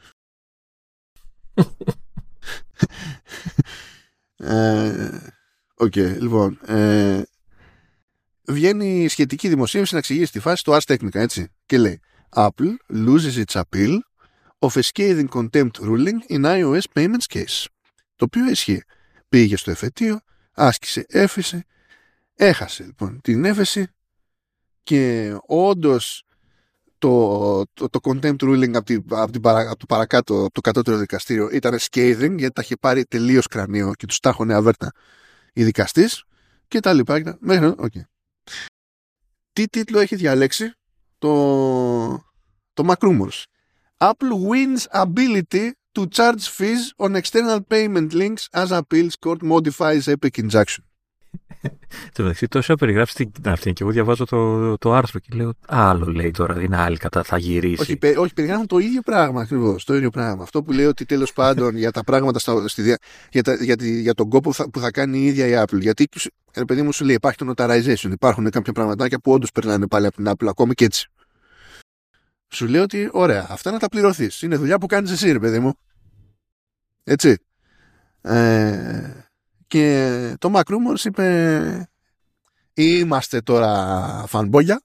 Οκ, ε, okay, λοιπόν ε, βγαίνει σχετική δημοσίευση να εξηγήσει τη φάση στο Ars Technica, έτσι, και λέει Apple loses its appeal of a scathing contempt ruling in iOS payments case. Το οποίο ισχύει. Πήγε στο εφετείο, άσκησε έφεση, έχασε λοιπόν την έφεση και όντως το, το, το contempt ruling από, την, από, την παρα, από το παρακάτω, από το κατώτερο δικαστήριο ήταν scathing, γιατί τα είχε πάρει τελείως κρανίο και τους τάχωνε αβέρτα οι δικαστής και τα λοιπά. Μέχρι, okay. Τι τίτλο έχει διαλέξει το, το MacRumors? Apple wins ability to charge fees on external payment links as appeals court modifies Epic injunction. Το μεταξύ, τόσο περιγράψει την αυτή και εγώ διαβάζω το, το άρθρο και λέω άλλο, λέει, τώρα είναι άλλη κατά, θα γυρίσει. Όχι, πε, όχι περιγράφουν το ίδιο πράγμα ακριβώς, το ίδιο πράγμα. Αυτό που λέει ότι τέλος πάντων για τα πράγματα στα, στη, για, τα, για, τη, για τον κόπο που θα, που θα κάνει η ίδια η Apple. Γιατί, ρε παιδί μου, σου λέει υπάρχει το notarization, υπάρχουν κάποια πραγματάκια που όντως περνάνε πάλι από την Apple, ακόμη και έτσι. Σου λέει ότι ωραία, αυτά να τα πληρωθείς. Είναι δουλειά που κάνεις εσύ, ρε παιδί μου. Έτσι. Ε, και το MacRumors είπε είμαστε τώρα φανμπόγια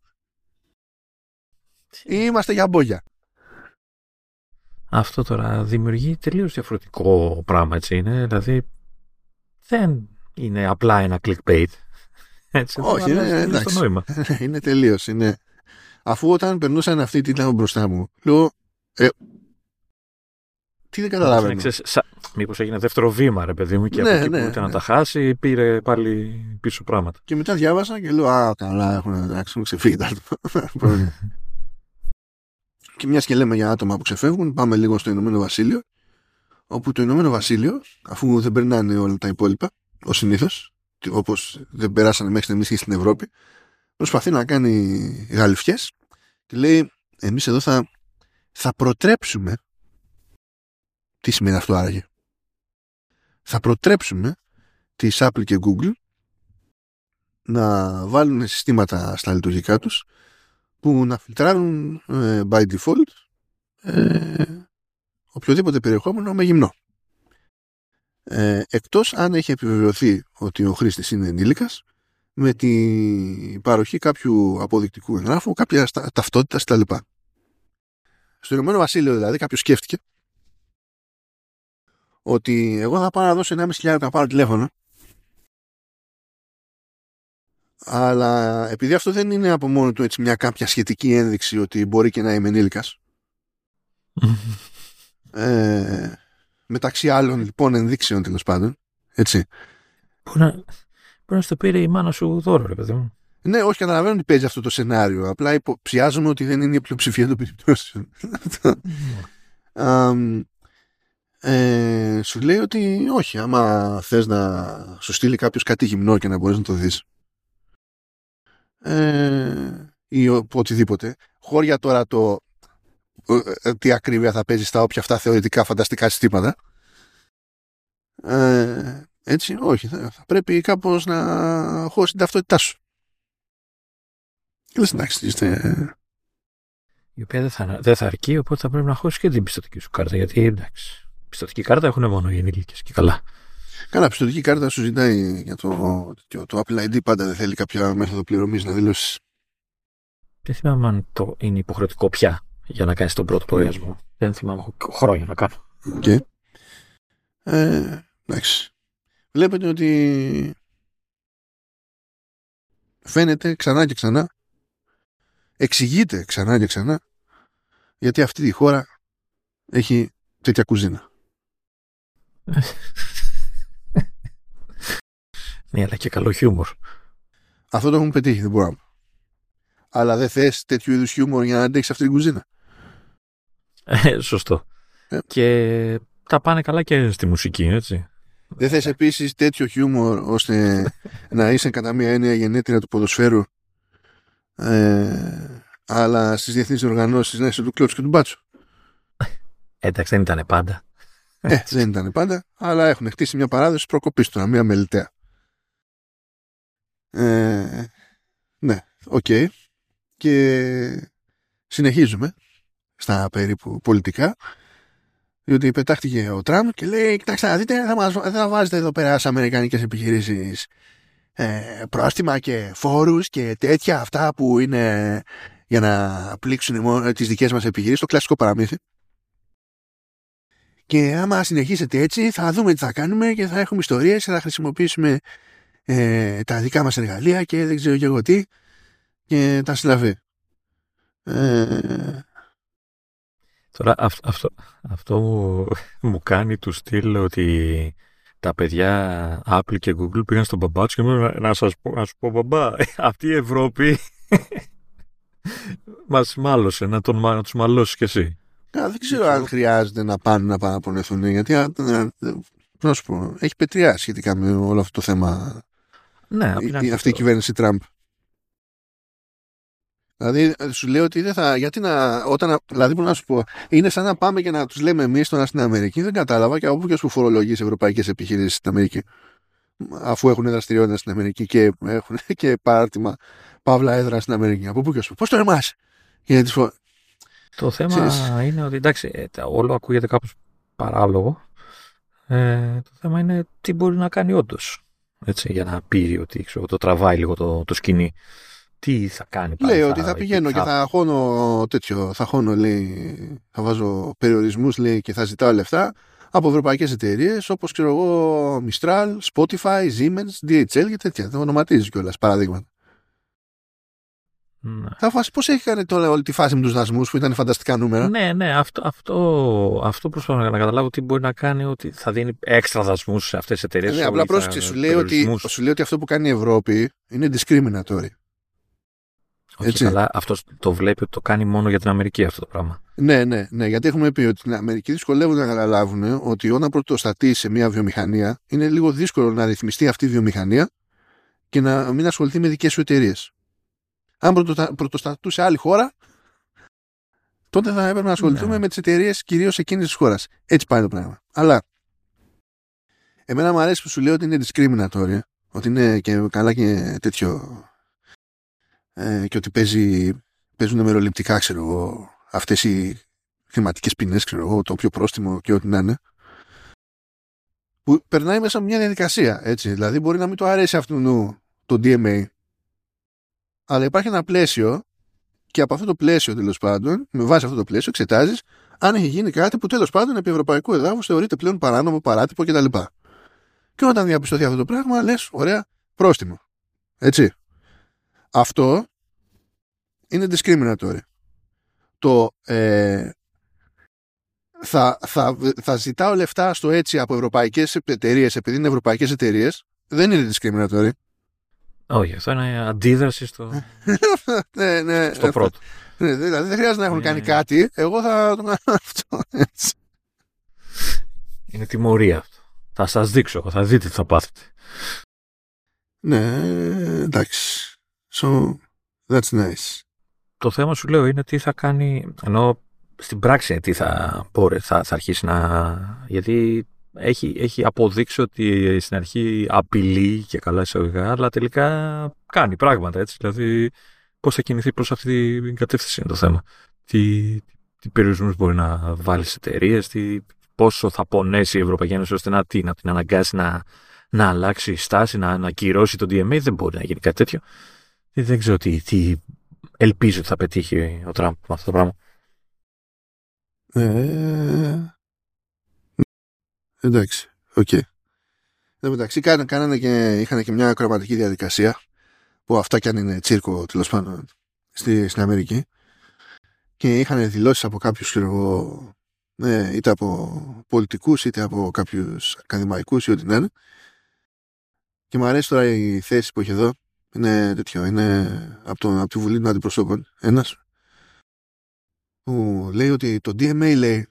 ή είμαστε για μπόγια. Αυτό τώρα δημιουργεί τελείως διαφορετικό πράγμα, έτσι είναι. Δηλαδή δεν είναι απλά ένα clickbait. Έτσι, όχι, είναι, είναι στο νόημα. Είναι τελείως. Είναι... Αφού όταν περνούσαν αυτή την τίτλα μπροστά μου, λέω ε, τι δεν καταλαβαίνω. Μήπως έγινε δεύτερο βήμα, ρε παιδί μου, και ναι, από εκεί ναι, που ήταν ναι. να τα χάσει, πήρε πάλι πίσω πράγματα. Και μετά διάβασα και λέω α, καλά, έχουν, έχουν ξεφύγει τα Και μιας και λέμε για άτομα που ξεφεύγουν, πάμε λίγο στο Ηνωμένο Βασίλειο, όπου το Ηνωμένο Βασίλειο, αφού δεν περνάνε όλα τα υπόλοιπα, ως συνήθως, όπως δεν περάσανε μέχρι στιγμής και στην Ευρώπη, προσπαθεί να κάνει γαλιφιές και λέει εμείς εδώ θα, θα προτρέψουμε. Τι σημαίνει αυτό άραγε? θα προτρέψουμε τις Apple και Google να βάλουν συστήματα στα λειτουργικά τους που να φιλτράρουν ε, by default ε, οποιοδήποτε περιεχόμενο με γυμνό. Ε, εκτός αν έχει επιβεβαιωθεί ότι ο χρήστης είναι ενήλικας με την παροχή κάποιου αποδεικτικού εγγράφου, κάποια στα, ταυτότητα κτλ. Στο Ηνωμένο Βασίλειο δηλαδή κάποιος σκέφτηκε ότι εγώ θα πάω να δώσω ενάμιση χιλιάδες να πάρω τηλέφωνο, αλλά επειδή αυτό δεν είναι από μόνο του έτσι μια κάποια σχετική ένδειξη ότι μπορεί και να είμαι ενήλικας ε, μεταξύ άλλων λοιπόν ενδείξεων τέλος πάντων, έτσι. Μπορεί να, να στο πήρε η μάνα σου δώρο, ρε παιδί μου. Ναι, όχι, καταλαβαίνω ότι παίζει αυτό το σενάριο. Απλά υποψιάζομαι ότι δεν είναι η πλειοψηφία των περιπτώσεων. um, ε, σου λέει ότι όχι, άμα θες να σου στείλει κάποιος κάτι γυμνό και να μπορείς να το δεις ε, ή ο, οτιδήποτε, χώρια τώρα το ε, τι ακρίβεια θα παίζει στα όποια αυτά θεωρητικά φανταστικά συστήματα, ε, έτσι, όχι, θα, θα πρέπει κάπως να χώσεις την ταυτότητά σου. Λες, εντάξει, είστε... Η οποία δεν θα, δεν θα αρκεί, οπότε θα πρέπει να χώσεις και την πιστωτική σου κάρτα. Γιατί εντάξει, πιστωτική κάρτα έχουν μόνο οι ενήλικες και καλά. Καλά, πιστωτική κάρτα σου ζητάει για το, το, το Apple άι ντι, πάντα δεν θέλει κάποια μέθοδο πληρωμής να δηλώσεις. Δεν θυμάμαι αν το είναι υποχρεωτικό πια για να κάνεις τον πρώτο λογαριασμό. Δεν θυμάμαι, έχω χρόνια να κάνω. Okay. Ε, εντάξει. Βλέπετε ότι φαίνεται ξανά και ξανά, εξηγείται ξανά και ξανά γιατί αυτή η χώρα έχει τέτοια κουζίνα. Ναι, αλλά και καλό χιούμορ. Αυτό το έχουμε πετύχει, δεν μπορώ. Αλλά δεν θες τέτοιου είδους χιούμορ για να αντέξεις αυτή την κουζίνα. Ε, σωστό. Ε. Και τα πάνε καλά και στη μουσική, έτσι. Δεν θες επίσης τέτοιο χιούμορ ώστε να είσαι κατά μία έννοια γενέτειρα του ποδοσφαίρου, ε, αλλά στις διεθνείς οργανώσεις να είσαι του Κλώτσου και του Μπάτσου. Εντάξει, δεν ήταν πάντα. Ε, δεν ήταν πάντα, αλλά έχουν χτίσει μια παράδοση προκοπής τώρα, μια μελιτέα. Ε, ναι, οκ. Okay. Και συνεχίζουμε στα περίπου πολιτικά, διότι πετάχτηκε ο Τραμπ και λέει, κοιτάξτε να δείτε, θα, μας, θα βάζετε εδώ πέρα σε αμερικανικές επιχειρήσεις ε, πρόστιμα και φόρους και τέτοια, αυτά που είναι για να πλήξουν τις δικές μας επιχειρήσεις, το κλασικό παραμύθι. Και άμα συνεχίσετε έτσι θα δούμε τι θα κάνουμε και θα έχουμε ιστορίες και θα χρησιμοποιήσουμε ε, τα δικά μας εργαλεία και δεν ξέρω και εγώ τι και τα συλλαβή. Ε... Τώρα αυτό, αυτό, αυτό μου, μου κάνει του στυλ ότι τα παιδιά Apple και Google πήγαν στον μπαμπά τους και μου να, να, σας πω, να σου πω μπαμπά, αυτή η Ευρώπη μας μάλωσε, να, τον, να τους μαλώσεις κι εσύ. Α, δεν ξέρω αν χρειάζεται να πάνε να παραπονεθούν, γιατί α, α, να σου πω, έχει πετριά σχετικά με όλο αυτό το θέμα. Ναι, η, αυτή η κυβέρνηση Τραμπ. Δηλαδή σου λέω ότι δεν θα. Γιατί να. Όταν, δηλαδή μπορώ να σου πω, είναι σαν να πάμε και να τους λέμε εμείς τώρα στην Αμερική. Δεν κατάλαβα και από πού και σου φορολογείς ευρωπαϊκές επιχειρήσεις στην Αμερική. Αφού έχουν δραστηριότητα στην Αμερική και έχουν και παράρτημα παύλα έδρα στην Αμερική. Από πού και σου. Πώς το ρεμάς. Γιατί φο... Το θέμα Ξέρεις... είναι ότι εντάξει, όλο ακούγεται κάπως παράλογο. Ε, το θέμα είναι τι μπορεί να κάνει όντως. Έτσι, για να πει ότι ξέρω, το τραβάει λίγο το, το σκηνή. Τι θα κάνει πάλι. Λέει θα, ότι θα πηγαίνω θα... και θα χώνω τέτοιο. Θα χώνω, λέει, θα βάζω περιορισμούς, λέει, και θα ζητάω λεφτά από ευρωπαϊκές εταιρείες όπως ξέρω εγώ, Mistral, Spotify, Siemens, ντι έιτς ελ και τέτοια. Το ονοματίζει κιόλας παραδείγματα. Ναι. Θα φάσει πώς έχει κάνει τώρα όλη τη φάση με τους δασμούς που ήταν φανταστικά νούμερα. Ναι, ναι, αυτό, αυτό, αυτό προσπαθώ να καταλάβω τι μπορεί να κάνει, ότι θα δίνει έξτρα δασμούς σε αυτές τις εταιρείες. Ναι, απλά πρόσεξε, σου λέει, ότι, σου λέει ότι αυτό που κάνει η Ευρώπη είναι discriminatory. Όχι, έτσι. Αλλά αυτό το βλέπει ότι το κάνει μόνο για την Αμερική αυτό το πράγμα. Ναι, ναι, ναι, γιατί έχουμε πει ότι στην Αμερική δυσκολεύουν να καταλάβουν ότι όταν πρωτοστατεί σε μια βιομηχανία είναι λίγο δύσκολο να ρυθμιστεί αυτή η βιομηχανία και να μην ασχοληθεί με δικές σου εταιρείες. Αν πρωτοστατούσε άλλη χώρα, τότε θα έπρεπε να ασχοληθούμε ναι. με τις εταιρείες κυρίως εκείνης της χώρας. Έτσι πάει το πράγμα. Αλλά Εμένα μου αρέσει που σου λέω ότι είναι discriminatory, ότι είναι και καλά και τέτοιο, ε, και ότι παίζει, παίζουν μεροληπτικά, ξέρω εγώ, αυτές οι χρηματικές ποινές, ξέρω εγώ, το πιο πρόστιμο και ό,τι να είναι, που περνάει μέσα από μια διαδικασία, έτσι. Δηλαδή μπορεί να μην το αρέσει αυτού το ντι εμ έι, αλλά υπάρχει ένα πλαίσιο και από αυτό το πλαίσιο, τέλος πάντων, με βάση αυτό το πλαίσιο, εξετάζεις αν έχει γίνει κάτι που τέλος πάντων επί ευρωπαϊκού εδάφους θεωρείται πλέον παράνομο, παράτυπο κτλ. Και όταν διαπιστωθεί αυτό το πράγμα, λες, ωραία, πρόστιμο. Έτσι. Αυτό είναι discriminatory. Το ε, θα, θα, θα ζητάω λεφτά στο έτσι από ευρωπαϊκές εταιρείες επειδή είναι ευρωπαϊκές εταιρείες, δεν είναι discriminatory. Όχι, αυτό είναι αντίδραση στο, ναι, ναι, στο πρώτο. Ναι, δηλαδή δεν χρειάζεται να έχουν είναι... κάνει κάτι. Εγώ θα το κάνω αυτό. Έτσι. Είναι τιμωρία αυτό. Θα σας δείξω, θα δείτε τι θα πάθετε. Ναι, εντάξει. So, that's nice. Το θέμα σου λέω είναι τι θα κάνει, ενώ στην πράξη τι θα μπορεί, θα, θα αρχίσει να... Γιατί έχει, έχει αποδείξει ότι στην αρχή απειλεί και καλά εισαγωγικά, αλλά τελικά κάνει πράγματα, έτσι. Δηλαδή, πώς θα κινηθεί προς αυτή την κατεύθυνση είναι το θέμα. Τι, τι περιορισμούς μπορεί να βάλει στις εταιρείες, τι, πόσο θα πονέσει η Ευρωπαϊκή Ένωση ώστε να, τι, να την αναγκάσει να, να αλλάξει στάση, να, να ακυρώσει το ντι εμ έι. Δεν μπορεί να γίνει κάτι τέτοιο. Δεν ξέρω τι, τι ελπίζω ότι θα πετύχει ο Τραμπ με αυτό το πράγμα. Ε, εντάξει, οκ. Okay. Εν τω μεταξύ κάνανε και, είχαν και μια ακροματική διαδικασία που αυτά κι αν είναι τσίρκο τέλος πάντων στη, στην Αμερική και είχαν δηλώσεις από κάποιους ε, είτε από πολιτικούς είτε από κάποιους ακαδημαϊκούς ή ό,τι να είναι, και μου αρέσει τώρα η θέση που έχει εδώ. Είναι τέτοιο, είναι από, το, από τη Βουλή των Αντιπροσώπων ένας που λέει ότι το ντι εμ έι, λέει,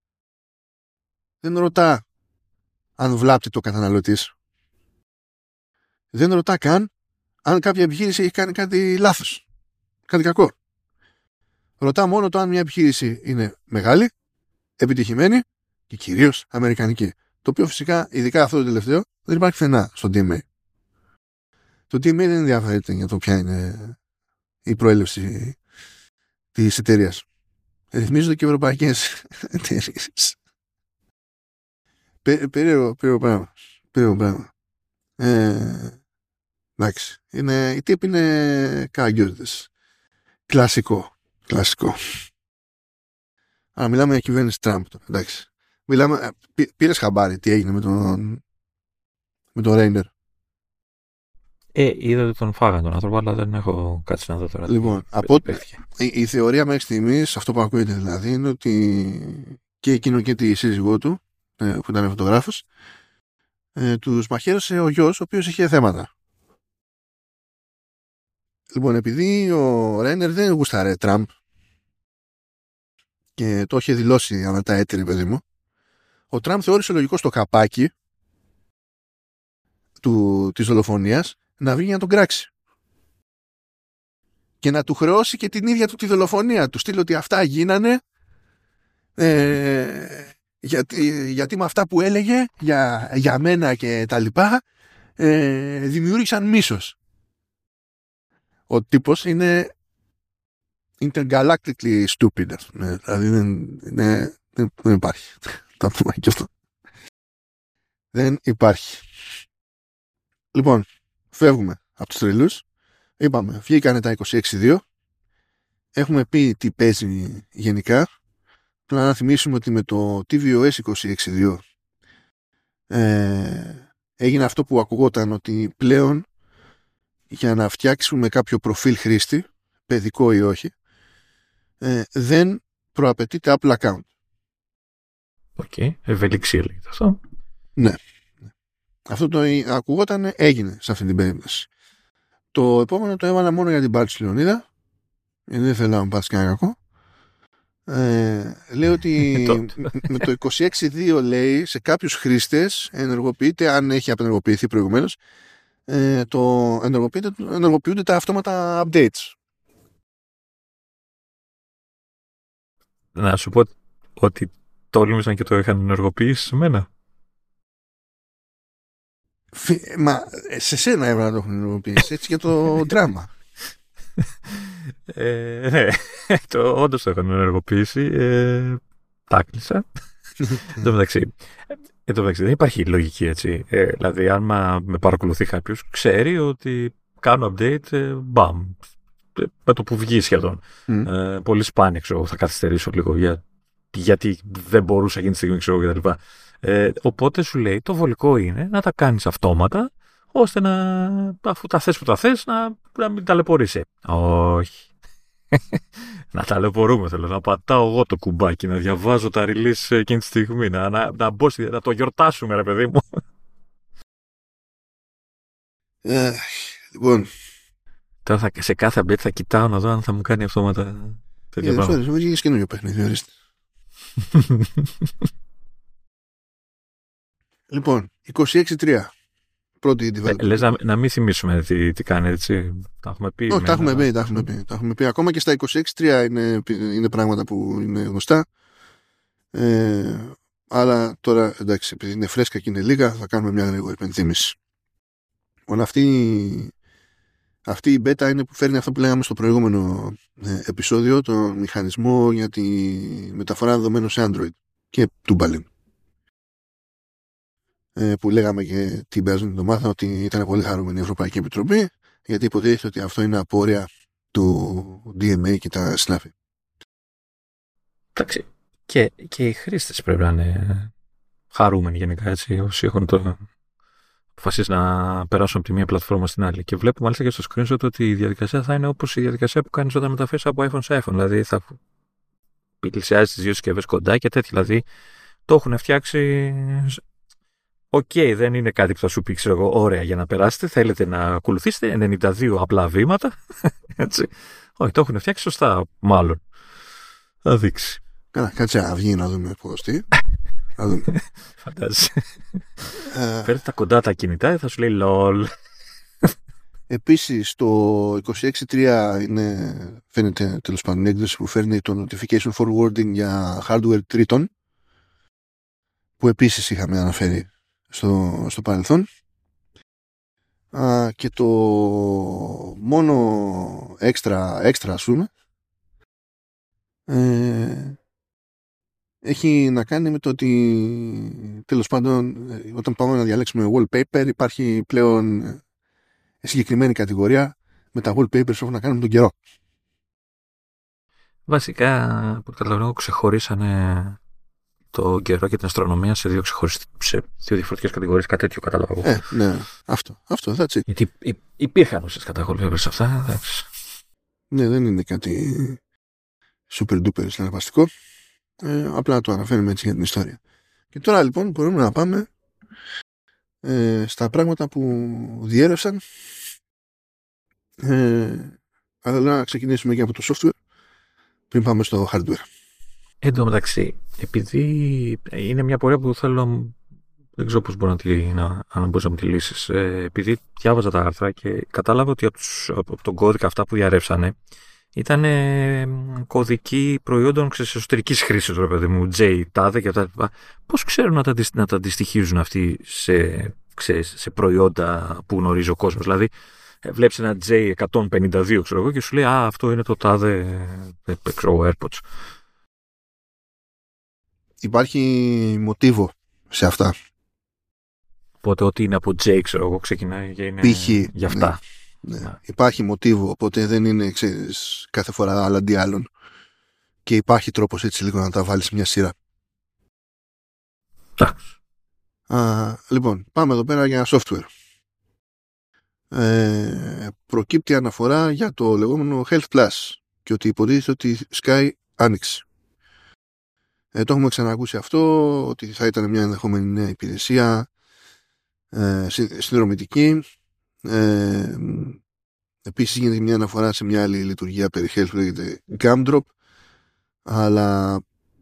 δεν ρωτά αν βλάπτει το καταναλωτής, δεν ρωτά καν αν κάποια επιχείρηση έχει κάνει κάτι λάθος, κάτι κακό. Ρωτά μόνο το αν μια επιχείρηση είναι μεγάλη, επιτυχημένη και κυρίως αμερικανική, το οποίο φυσικά, ειδικά αυτό το τελευταίο, δεν υπάρχει πουθενά στο ντι εμ έι. Το ντι εμ έι δεν ενδιαφέρεται για το ποια είναι η προέλευση της εταιρείας. Ρυθμίζονται και ευρωπαϊκές εταιρείες. Περίεργο, περίεργο πράγμα. Περίεργο πράγμα. Ε, εντάξει. Είναι, οι τύποι είναι κάγκιορδες. Κλασικό. Κλασικό. Αλλά μιλάμε για κυβέρνηση Τραμπ. Εντάξει. Μιλάμε, πήρες χαμπάρι τι έγινε με τον με τον Ρέιντερ. Ε, είδα ότι τον φάγαν τον άνθρωπο, αλλά δεν έχω κάτσει να δω τώρα. Λοιπόν, από, η, η θεωρία μέχρι στιγμής, αυτό που ακούγεται δηλαδή, είναι ότι και εκείνο και τη σύζυγό του, ε, που ήταν φωτογράφος, ε, τους μαχαίρωσε ο γιος, ο οποίος είχε θέματα. Λοιπόν, επειδή ο Ρέιντερ δεν γούσταρε Τραμπ και το είχε δηλώσει ανά τα έτη, παιδί μου, ο Τραμπ θεώρησε λογικό στο καπάκι του, της δολοφονίας να βγει να τον κράξει και να του χρεώσει και την ίδια του τη δολοφονία. Του στείλει ότι αυτά γίνανε ε, γιατί, γιατί με αυτά που έλεγε για, για μένα και τα λοιπά ε, δημιούργησαν μίσος. Ο τύπος είναι intergalactically stupid. Δηλαδή δεν, δεν, δεν, δεν υπάρχει. Το πούμε και αυτό. Δεν υπάρχει. Λοιπόν, φεύγουμε από τους τρελούς. Είπαμε, βγήκανε τα είκοσι έξι δύο. Έχουμε πει τι παίζει γενικά. Τώρα να θυμίσουμε ότι με το τι βι ο ες είκοσι έξι δύο ε, έγινε αυτό που ακουγόταν, ότι πλέον για να φτιάξουμε κάποιο προφίλ χρήστη, παιδικό ή όχι, ε, δεν προαπαιτείται Apple account. Οκ, okay. Ευελιξία λέγεται αυτό. Ναι. Αυτό το ακουγόταν, έγινε σε αυτή την περίπτωση. Το επόμενο το έβαλα μόνο για την πάρτι της Λεωνίδα, γιατί δεν θέλω να μου πας κανένα κακό. Ε, λέει ότι με το είκοσι έξι δύο, λέει, σε κάποιους χρήστες ενεργοποιείται, αν έχει απενεργοποιηθεί προηγουμένως, ε, το ενεργοποιούνται τα αυτόματα updates. Να σου πω ότι τόλμησαν και το είχαν ενεργοποιήσει σε μένα. Φι... Μα σε σένα έπρεπε να το έχουν ενεργοποιήσει, έτσι, για το δράμα. Ε, ναι, το, όντως το είχαν ενεργοποιήσει. Ε, τα κλείσα. Εν τω μεταξύ, εν τω μεταξύ, δεν υπάρχει λογική, έτσι. Ε, δηλαδή, αν μα, με παρακολουθεί κάποιος, ξέρει ότι κάνω update, ε, μπαμ, με το που βγει σχεδόν. Mm. Ε, πολύ σπάνια, ξέρω, θα καθυστερήσω λίγο για, γιατί δεν μπορούσα εκείνη τη στιγμή, ξέρω, κτλ. Ε, οπότε σου λέει, το βολικό είναι να τα κάνεις αυτόματα, ώστε να, αφού τα θες που τα θες, να, να μην ταλαιπωρήσει. Όχι. Να ταλαιπωρούμε, θέλω να πατάω εγώ το κουμπάκι, να διαβάζω τα release εκείνη τη στιγμή, να, να, να, μπω, να το γιορτάσουμε, ρε παιδί μου. Ε, λοιπόν. Τώρα θα, σε κάθε update θα κοιτάω να δω αν θα μου κάνει αυτόματα τέτοια πράγματα. Δεν βγήκες καινούριο παιχνίδι, ορίστε. Λοιπόν, είκοσι έξι τρία. Πρώτη developer. Ε, λες να, να μην θυμίσουμε τι, τι κάνει, έτσι. Τα έχουμε πει. Όχι, τα έχουμε πει, τα έχουμε πει, τα έχουμε πει. Ακόμα και στα είκοσι έξι τρία είναι, είναι πράγματα που είναι γνωστά. Ε, αλλά τώρα, εντάξει, επειδή είναι φρέσκα και είναι λίγα, θα κάνουμε μια γρήγορη υπενθύμηση. Λοιπόν, αυτή, αυτή η beta είναι που φέρνει αυτό που λέγαμε στο προηγούμενο ε, επεισόδιο, το μηχανισμό για τη μεταφορά δεδομένων σε Android και Tubelin. Που λέγαμε και την περασμένη εβδομάδα ότι ήταν πολύ χαρούμενη η Ευρωπαϊκή Επιτροπή, γιατί υποτίθεται ότι αυτό είναι απόρρια του ντι εμ έι και τα συνάφη. Εντάξει. Και, και οι χρήστες πρέπει να είναι χαρούμενοι γενικά, έτσι, όσοι έχουν το αποφασίσει να περάσουν από τη μία πλατφόρμα στην άλλη. Και βλέπω μάλιστα και στο screenshot ότι η διαδικασία θα είναι όπως η διαδικασία που κάνεις όταν μεταφέρεις από iPhone σε iPhone. Δηλαδή θα πλησιάζεις τις δύο συσκευές κοντά και τέτοια. Δηλαδή το έχουν φτιάξει. Οκ, okay, δεν είναι κάτι που θα σου πει, ξέρω εγώ, ωραία για να περάσετε. Θέλετε να ακολουθήσετε ενενήντα δύο απλά βήματα. Έτσι. Όχι, το έχουν φτιάξει σωστά, μάλλον. Θα δείξει. Καλά, κάτσε να βγει να δούμε πώς τι. Να δούμε. Φαντάζεσαι. Φέρετε τα κοντά τα κινητά, θα σου λέει lol. Επίσης, το είκοσι έξι τρία είναι, φαίνεται τέλος πάντων, η έκδοση που φέρνει το notification forwarding για hardware τρίτων, που επίσης είχαμε αναφέρει στο, στο παρελθόν. Α, και το μόνο έξτρα, έξτρα ας πούμε, ε, έχει να κάνει με το ότι τέλος πάντων όταν πάμε να διαλέξουμε wallpaper υπάρχει πλέον συγκεκριμένη κατηγορία με τα wallpapers που έχουν να κάνουν με τον καιρό. Βασικά, που καταλαβαίνω, ξεχωρίσανε το καιρό και την αστρονομία σε δύο, σε δύο διαφορετικές κατηγορίες, κάτι τέτοιο καταλαβαίνω. Ε, ναι, αυτό, αυτό, that's it. Γιατί υπήρχαν όσες καταχωρήσεις σε αυτά, εντάξει. Ναι, δεν είναι κάτι super duper συναρπαστικό. Ε, απλά το αναφέρουμε έτσι για την ιστορία. Και τώρα λοιπόν μπορούμε να πάμε ε, στα πράγματα που διέρευσαν, ε, αλλά να ξεκινήσουμε και από το software πριν πάμε στο hardware. Εν τω μεταξύ, επειδή είναι μια πορεία που θέλω, δεν ξέρω πώς μπορώ να τη, να, αν μπορείς να μου τη λύσεις, ε, επειδή διάβαζα τα άρθρα και κατάλαβα ότι από, τους, από τον κώδικα αυτά που διαρρεύσανε ήταν ε, κωδικοί προϊόντων εσωτερικής χρήσης, ρε παιδί μου, J, τάδε και αυτά. Πώς ξέρουν να τα, να τα αντιστοιχίζουν αυτοί σε, ξέρεις, σε προϊόντα που γνωρίζει ο κόσμος? Δηλαδή, βλέπεις ένα J εκατόν πενήντα δύο, ξέρω εγώ, και σου λέει, α, αυτό είναι το τάδε, ξέρω, AirPods. Υπάρχει μοτίβο σε αυτά. Οπότε ό,τι είναι από J, ξέρω εγώ, ξεκινάει και είναι Π.χ. για αυτά. Ναι, ναι. Υπάρχει μοτίβο, οπότε δεν είναι, ξέρεις, κάθε φορά άλλα αντί άλλων. Και υπάρχει τρόπος έτσι λίγο να τα βάλεις σε μια σειρά. Α, λοιπόν, πάμε εδώ πέρα για software. Ε, προκύπτει αναφορά για το λεγόμενο Health Plus και ότι υποτίθεται ότι σκάει άνοιξη. Ε, το έχουμε ξανακούσει αυτό, ότι θα ήταν μια ενδεχόμενη νέα υπηρεσία ε, συνδρομητική. Ε, επίσης γίνεται μια αναφορά σε μια άλλη λειτουργία περί health που λέγεται Gumdrop, αλλά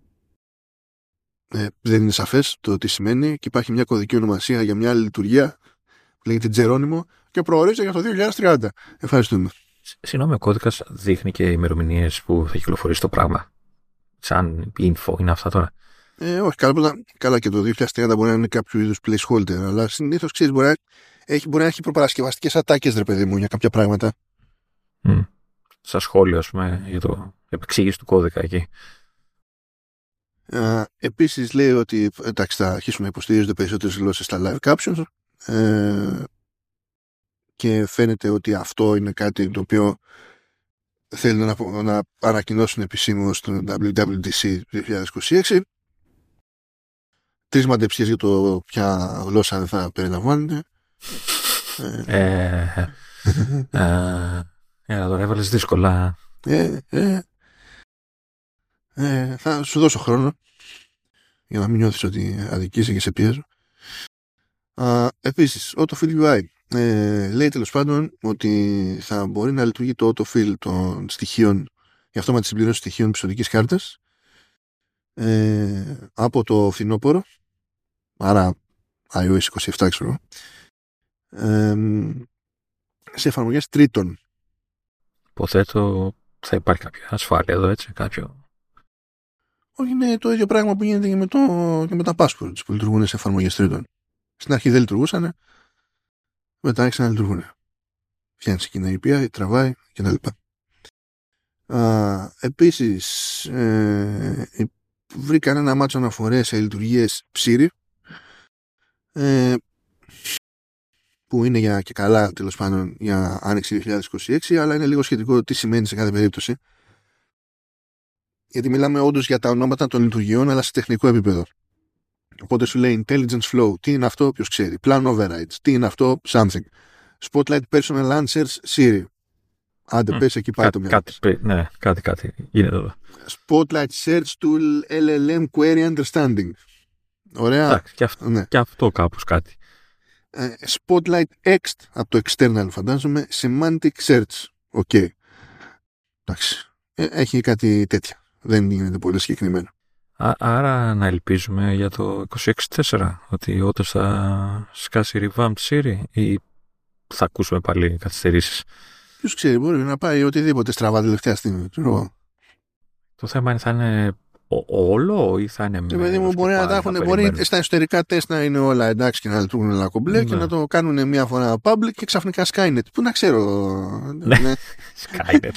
ε, δεν είναι σαφές το τι σημαίνει, και υπάρχει μια κωδική ονομασία για μια άλλη λειτουργία που λέγεται Τζερόνιμο και προορίζεται για το δύο χιλιάδες τριάντα. Ευχαριστούμε. Συγγνώμη, ο κώδικας δείχνει και ημερομηνίες που θα κυκλοφορήσει το πράγμα. Σαν info είναι αυτά τώρα. Ε, όχι, καλά, καλά και το δύο χιλιάδες τριάντα μπορεί να είναι κάποιο είδους placeholder, αλλά συνήθως ξέρεις μπορεί να έχει, μπορεί να έχει προπαρασκευαστικές ατάκες, ρε παιδί μου, για κάποια πράγματα. Mm. Στα σχόλια, ας πούμε, για το επεξήγηση του κώδικα εκεί. Uh, επίσης λέει ότι εντάξει, θα αρχίσουν να υποστηρίζονται περισσότερες γλώσσες στα live captions uh, και φαίνεται ότι αυτό είναι κάτι το οποίο θέλουν να, να ανακοινώσουν επισήμως στο ντάμπλιου ντάμπλιου ντι σι δύο χιλιάδες είκοσι έξι. Τρεις μαντεψίες για το ποια γλώσσα δεν θα περιλαμβάνεται. Ε, Έλα τώρα, έβαλες δύσκολα. Ε, ε, ε, θα σου δώσω χρόνο για να μην νιώθεις ότι αδικείσαι και σε πιέζω. Uh, επίσης, Autofill γιου άι ε, λέει τέλος πάντων ότι θα μπορεί να λειτουργεί το Autofill των στοιχείων, για αυτόματη συμπληρώση στοιχείων πιστωτικής κάρτας ε, από το φθινόπωρο, άρα iOS είκοσι επτά, ξέρω, ε, σε εφαρμογές τρίτων. Υποθέτω θα υπάρχει κάποια ασφάλεια εδώ, έτσι, κάποιο. Όχι, είναι το ίδιο πράγμα που γίνεται και με, το, και με τα passwords που λειτουργούν σε εφαρμογές τρίτων. Στην αρχή δεν λειτουργούσαν, μετά άρχισαν να λειτουργούν. Φτιάχνει και την έι πι άι, τραβάει κτλ. Επίσης, ε, βρήκαν ένα μάτσο αναφορές σε λειτουργίες Siri, ε, που είναι για και καλά, τέλος πάντων, για άνοιξη δύο χιλιάδες είκοσι έξι, αλλά είναι λίγο σχετικό τι σημαίνει σε κάθε περίπτωση. Γιατί μιλάμε όντως για τα ονόματα των λειτουργιών, αλλά σε τεχνικό επίπεδο. Οπότε σου λέει Intelligence Flow, τι είναι αυτό, ποιος ξέρει. Plan Overrides, τι είναι αυτό, something. Spotlight Personal Answers, Siri. Άντε, mm. πες εκεί πάει το μυαλό. Κάτι, ναι, κάτι, κάτι γίνεται εδώ. Spotlight Search Tool ελ ελ εμ Query Understanding. Ωραία. Εντάξει, και αυτό, ναι. Και αυτό κάπως κάτι. Uh, Spotlight Ext από το external, φαντάζομαι. Semantic Search. Οκ. Okay. Εντάξει. Ε, έχει κάτι τέτοια. Δεν γίνεται πολύ συγκεκριμένο. Α, άρα να ελπίζουμε για το είκοσι έξι τέσσερα ότι όντως θα σκάσει Revamped Siri ή θα ακούσουμε πάλι καθυστερήσεις. Ποιος ξέρει, μπορεί να πάει οτιδήποτε στραβά τελευταία στιγμή. Το θέμα είναι θα είναι όλο ή θα είναι μέρος. Δηλαδή μου μπορεί να τα έχουν, μπορεί στα εσωτερικά τεστ να είναι όλα εντάξει και να λειτουργούν όλα κομπλέ, ναι, και να το κάνουν μια φορά public και ξαφνικά Skynet. Πού να ξέρω. Ναι, ναι. Skynet.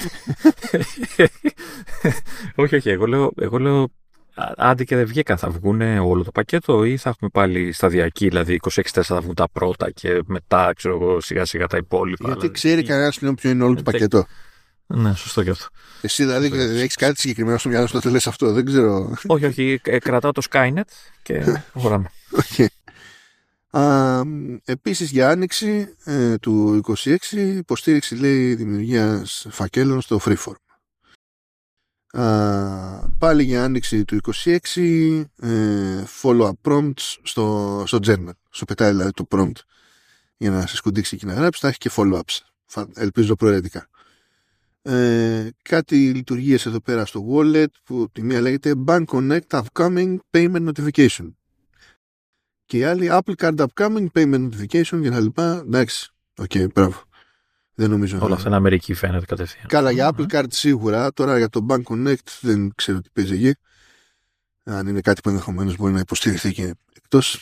όχι, όχι, εγώ λέω, εγώ λέω άντε και δεν βγήκαν, θα βγουν όλο το πακέτο ή θα έχουμε πάλι σταδιακή, δηλαδή είκοσι έξι τέσσερα θα βγουν τα πρώτα και μετά ξέρω εγώ σιγά σιγά τα υπόλοιπα. Γιατί δηλαδή, ξέρει κανένας πλέον ποιο είναι όλο το πακέτο. Ναι, σωστό και αυτό. Εσύ δηλαδή έχεις κάτι συγκεκριμένο στο μυαλό σου, το λες αυτό, δεν ξέρω. όχι, όχι, κρατάω το Skynet και προχωράμε. Okay. Uh, επίσης για άνοιξη ε, του είκοσι έξι υποστήριξη λέει δημιουργίας φακέλων στο Freeform. Uh, πάλι για άνοιξη του είκοσι έξι ε, follow-up prompts στο, στο journal. Σου πετάει δηλαδή το prompt για να σε σκουντίξει και να γράψει, θα έχει και follow-ups. Ελπίζω προαιρετικά. Ε, κάτι λειτουργίες εδώ πέρα στο wallet που τη μία λέγεται Bank Connect Upcoming Payment Notification και η άλλη Apple Card Upcoming Payment Notification και τα λοιπά. Εντάξει, οκ, okay, μπράβο. Δεν νομίζω. Όλα αυτά είναι Αμερική φαίνεται κατευθείαν. Καλά, για Apple Card σίγουρα. Τώρα για το Bank Connect δεν ξέρω τι παίζει εκεί. Αν είναι κάτι που ενδεχομένως μπορεί να υποστηριχθεί και εκτός.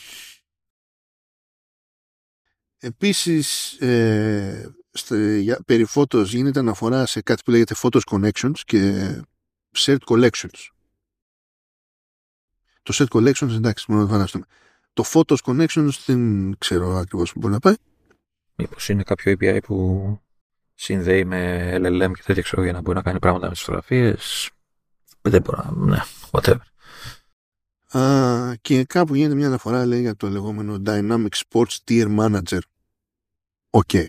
Επίσης ε, στε, για, περί Photos γίνεται αναφορά σε κάτι που λέγεται Photos Connections και Shared Collections. Το Shared Collections εντάξει, μόνο να φανταστούμε. Το Photos Connections δεν ξέρω ακριβώς που μπορεί να πάει. Μήπως είναι κάποιο έι πι άι που συνδέει με ελ ελ εμ και τέτοια ξέρω για να μπορεί να κάνει πράγματα με τις φωτογραφίες. Δεν μπορώ να... ναι, whatever. Uh, και κάπου γίνεται μια αναφορά λέει για το λεγόμενο Dynamic Sports Tier Manager. Οκ. Okay.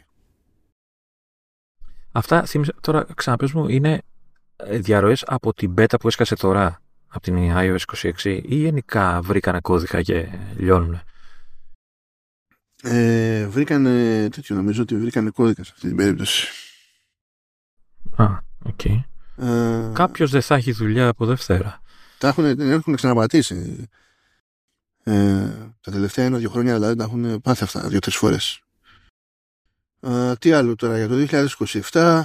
Αυτά θύμισε, τώρα ξαναπες μου είναι διαρροές από την beta που έσκασε τώρα από την iOS είκοσι έξι ή γενικά βρήκανε κώδικα και λιώνουν. Ε, βρήκανε τέτοιο, νομίζω ότι βρήκανε κώδικα σε αυτή την περίπτωση. Α, οκ. Okay. Ε, Κάποιος δεν θα έχει δουλειά από Δευτέρα. Τα έχουν, έχουν ξαναπατήσει. Ε, τα τελευταία ένα-δύο χρόνια δηλαδή τα έχουν πάθει αυτά δύο-τρεις φορές. Ε, τι άλλο τώρα για το δύο χιλιάδες είκοσι επτά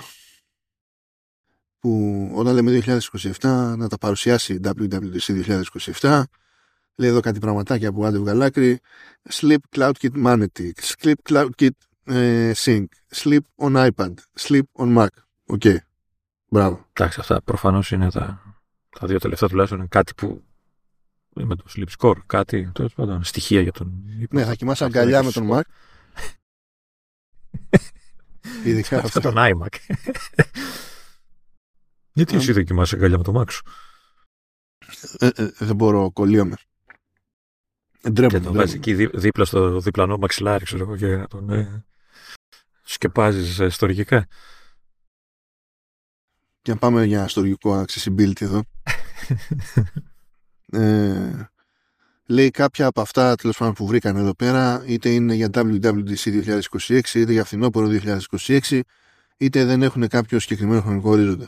που όταν λέμε δύο χιλιάδες είκοσι επτά να τα παρουσιάσει η ντάμπλιου ντάμπλιου ντι σι δύο χιλιάδες είκοσι επτά λέει εδώ κάτι πραγματάκια από Άντε Βγαλάκρη. Sleep CloudKit Magnetic, Sleep CloudKit ε, Sync, Sleep on iPad, Sleep on Mac. Οκ. Okay. Μπράβο. Εντάξει, αυτά προφανώς είναι τα, τα δύο τελευταία τουλάχιστον. Είναι κάτι που με το Sleep Score, κάτι, τέλος πάντων, στοιχεία για τον... Ναι, θα κοιμάσαι αγκαλιά με τον Mac. Ειδικά αυτό. τον iMac. Γιατί εσύ δεν κοιμάσαι αγκαλιά με τον Mac σου? Ε, ε, δεν μπορώ, κολλείομαι. Και τον βάζει εκεί δί, δίπλα στο διπλανό μαξιλάρι, ξέρω εγώ, και να τον ε, σκεπάζεις ε, στοργικά. Και να πάμε για στοργικό accessibility εδώ. ε, λέει κάποια από αυτά τέλος πάντων που βρήκαν εδώ πέρα, είτε είναι για ντάμπλιου ντάμπλιου ντι σι είκοσι είκοσι έξι, είτε για φθινόπωρο είκοσι είκοσι έξι, είτε δεν έχουν κάποιο συγκεκριμένο χρονικό ορίζοντα.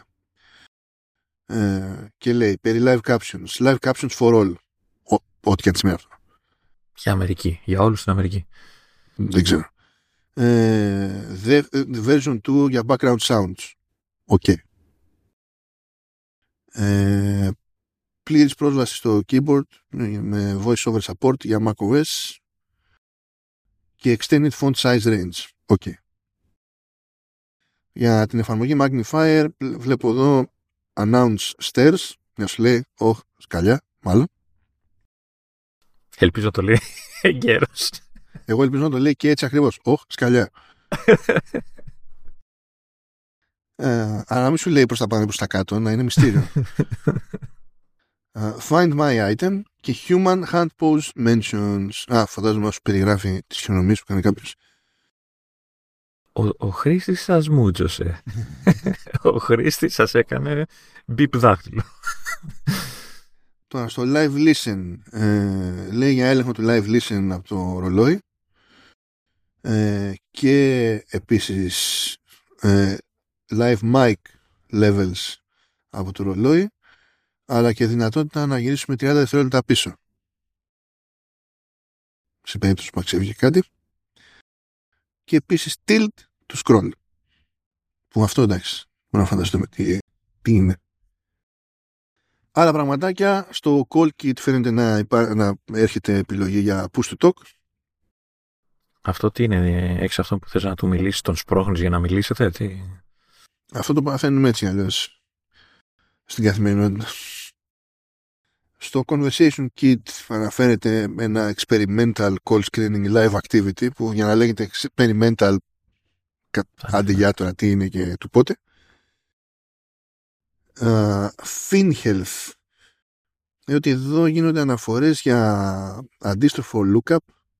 Ε, και λέει περί live captions, live captions for all. Ό, ό,τι και αν σημαίνει αυτό. Για Αμερική, για όλους στην Αμερική. Δεν ξέρω. Ε, the, the version two για background sounds. Οκ. Okay. Ε, πλήρης πρόσβαση στο keyboard με voice over support για macOS και extended font size range. Οκ. Okay. Για την εφαρμογή Magnifier βλέπω εδώ announce stairs, μια σου λέει, όχι, σκαλιά, μάλλον. Ελπίζω να το λέει εγκαίρος. Εγώ ελπίζω να το λέει και έτσι ακριβώς, όχι, σκαλιά. ε, αλλά να μην σου λέει προς τα πάνω προς τα κάτω, να είναι μυστήριο. uh, find my item και human hand pose mentions. Α, φαντάζομαι όσο περιγράφει τις χειρονομίες που κάνει κάποιος. Ο, ο χρήστης σας μούτζωσε. Ο χρήστης σας έκανε μπιπ δάχτυλο. Τώρα στο live listen ε, λέει για έλεγχο του live listen από το ρολόι ε, και επίσης ε, live mic levels από το ρολόι, αλλά και δυνατότητα να γυρίσουμε τριάντα δευτερόλεπτα πίσω σε περίπτωση που ξέφυγε κάτι, και επίσης tilt to scroll, που αυτό εντάξει μπορώ να φανταστούμε τι, τι είναι. Άλλα πραγματάκια, στο call kit φαίνεται να, υπά... να έρχεται επιλογή για push to talk. Αυτό τι είναι, έχεις αυτό που θες να του μιλήσεις, τον σπρώχνεις για να μιλήσετε, τι... Αυτό το παθαίνουμε έτσι αλλιώς στην καθημερινότητα. Στο conversation kit αναφέρεται ένα experimental call screening live activity, που για να λέγεται experimental άντε για τώρα τι είναι και του πότε. Uh, FinHealth, διότι εδώ γίνονται αναφορές για αντίστροφο lookup,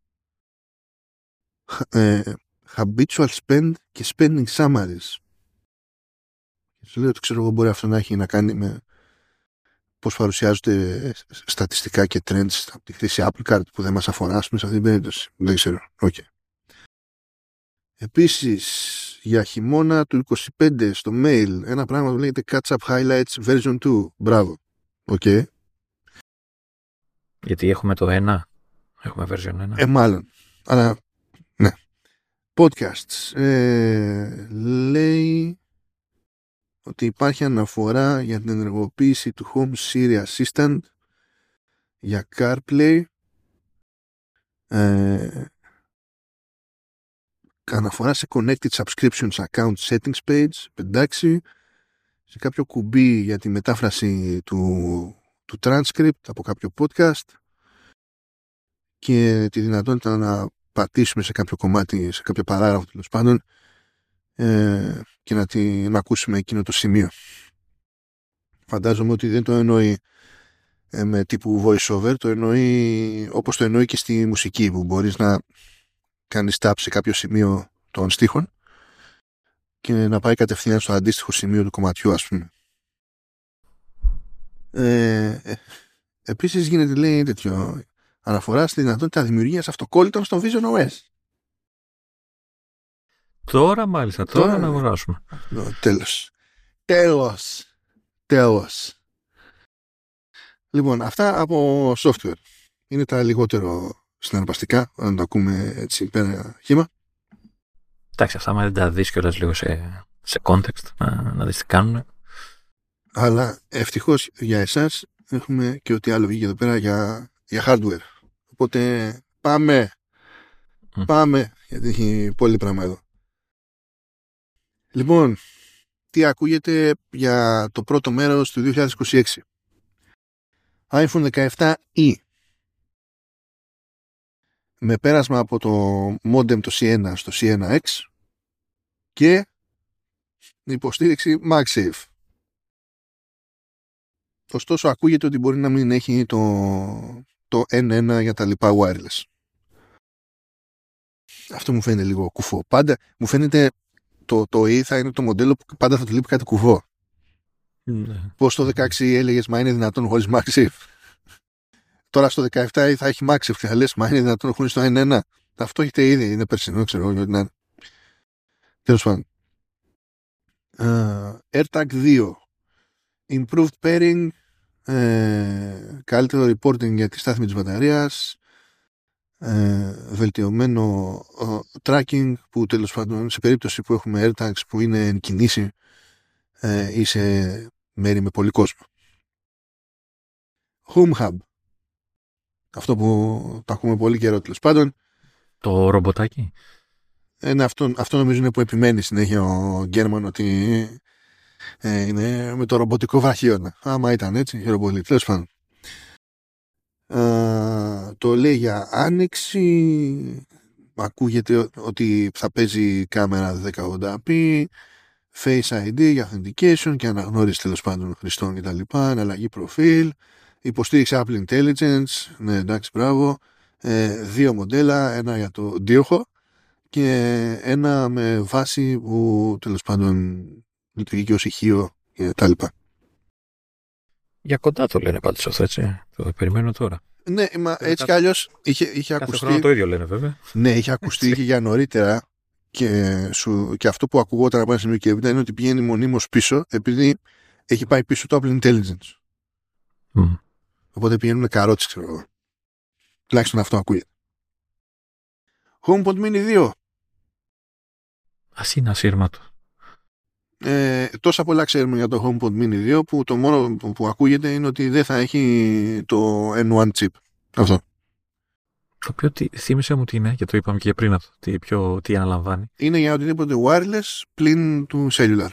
uh, habitual spend και spending summaries. Σου λέω ότι ξέρω εγώ μπορεί αυτό να έχει να κάνει με πώς παρουσιάζονται στατιστικά και trends από τη χρήση Apple Card, που δεν μας αφορά σε αυτή την περίπτωση. Δεν ξέρω. Okay. Επίσης για χειμώνα του είκοσι πέντε στο mail ένα πράγμα που λέγεται Catch Up Highlights version two. Μπράβο. Οκ. Okay. Γιατί έχουμε το ένα. Έχουμε version ένα. Ε, μάλλον. Αλλά ναι. Podcasts. Ε, λέει ότι υπάρχει αναφορά για την ενεργοποίηση του Home Siri Assistant για CarPlay, ε, αναφορά σε Connected Subscriptions Account Settings Page, εντάξει, σε κάποιο κουμπί για τη μετάφραση του, του transcript από κάποιο podcast και τη δυνατότητα να πατήσουμε σε κάποιο κομμάτι, σε κάποιο παράγραφο τέλος πάντων, ε, και να, τη, να ακούσουμε εκείνο το σημείο. Φαντάζομαι ότι δεν το εννοεί ε, με τύπου voice-over, το εννοεί όπως το εννοεί και στη μουσική, που μπορείς να κάνεις tap σε κάποιο σημείο των στίχων και να πάει κατευθείαν στο αντίστοιχο σημείο του κομματιού, ας πούμε. Ε, ε, επίσης γίνεται, λέει, τέτοιο, αναφορά στη δυνατότητα δημιουργίας αυτοκόλλητων στο Vision ο ες. Τώρα μάλιστα, τώρα, τώρα να αγοράσουμε. Τέλος. Τέλος. Τέλος. Λοιπόν, αυτά από software. Είναι τα λιγότερο συναρπαστικά, αν το ακούμε έτσι πέρα χύμα. Εντάξει, αυτά μα δεν τα δεις κιόλας λίγο σε, σε context, να, να δεις τι κάνουν. Αλλά ευτυχώς για εσάς έχουμε και ό,τι άλλο βγήκε εδώ πέρα για για hardware. Οπότε πάμε. Mm. Πάμε, γιατί έχει πολύ πράγμα εδώ. Λοιπόν, τι ακούγεται για το πρώτο μέρος του δύο χιλιάδες είκοσι έξι. άιφον δεκαεπτά ι. Με πέρασμα από το modem το σι ένα στο σι ένα εξ και υποστήριξη MagSafe. Ωστόσο ακούγεται ότι μπορεί να μην έχει το, το εν ένα για τα λοιπά wireless. Αυτό μου φαίνεται λίγο κουφό. Πάντα μου φαίνεται το, το E θα είναι το μοντέλο που πάντα θα του λείπει κάτι κουφό. Ναι. Πώς το δεκαέξι έλεγες μα είναι δυνατόν χωρίς MagSafe. Τώρα στο δεκαεπτά E θα έχει MagSafe και θα λες μα είναι δυνατόν χωρίς το εν ένα. Αυτό έχετε ήδη, είναι περσινό, ξέρω εγώ. Να... Τέλος πάντων. Uh, AirTag δύο. Improved pairing. Uh, καλύτερο reporting για τη στάθμη της μπαταρίας. Uh, βελτιωμένο uh, tracking που τέλος πάντων σε περίπτωση που έχουμε AirTags που είναι εν κινήσει uh, ή σε μέρη με πολύ κόσμο. Home Hub. Αυτό που το ακούμε πολύ καιρό τέλος πάντων. Το ρομποτάκι. Ε, ναι, αυτό, αυτό νομίζω είναι που επιμένει συνέχεια ο Γκέρμαν ότι ε, είναι με το ρομποτικό βραχίωνα. Άμα ήταν έτσι, χαίρομαι πολύ. Τέλος πάντων. Uh, το λέει για άνοιξη. Ακούγεται ότι θα παίζει κάμερα δέκα ογδόντα πι, Face άι ντι για authentication και αναγνώριση τέλος πάντων χρηστών κτλ. Εναλλαγή προφίλ, υποστήριξη Apple Intelligence. Ναι, εντάξει, μπράβο. Ε, δύο μοντέλα, ένα για το ντίοχο και ένα με βάση που τέλος πάντων λειτουργεί και ως ηχείο και τα λοιπά. Για κοντά το λένε πάντως αυτό, έτσι. Το περιμένω τώρα. Ναι, μα έτσι κι αλλιώς είχε, είχε κάθε ακουστεί. Χρόνο το ίδιο λένε, βέβαια. Ναι, είχε ακουστεί και για νωρίτερα και, σου, και αυτό που ακούγονταν από ένα σημείο και έπειτα είναι ότι πηγαίνει μονίμως πίσω επειδή έχει πάει πίσω το Apple Intelligence. Mm. Οπότε πηγαίνουν καρότσι, ξέρω εγώ. Τουλάχιστον αυτό ακούγεται. HomePod Mini δύο. Ας είναι ασύρματο. Ε, τόσα πολλά ξέρουμε για το HomePod Mini δύο που το μόνο που, που ακούγεται είναι ότι δεν θα έχει το εν ουάν chip. Αυτό. Το οποίο τι, θύμισε μου τι είναι και το είπαμε και πριν αυτό. Τι, ποιο, τι αναλαμβάνει. Είναι για οτιδήποτε wireless πλην του cellular.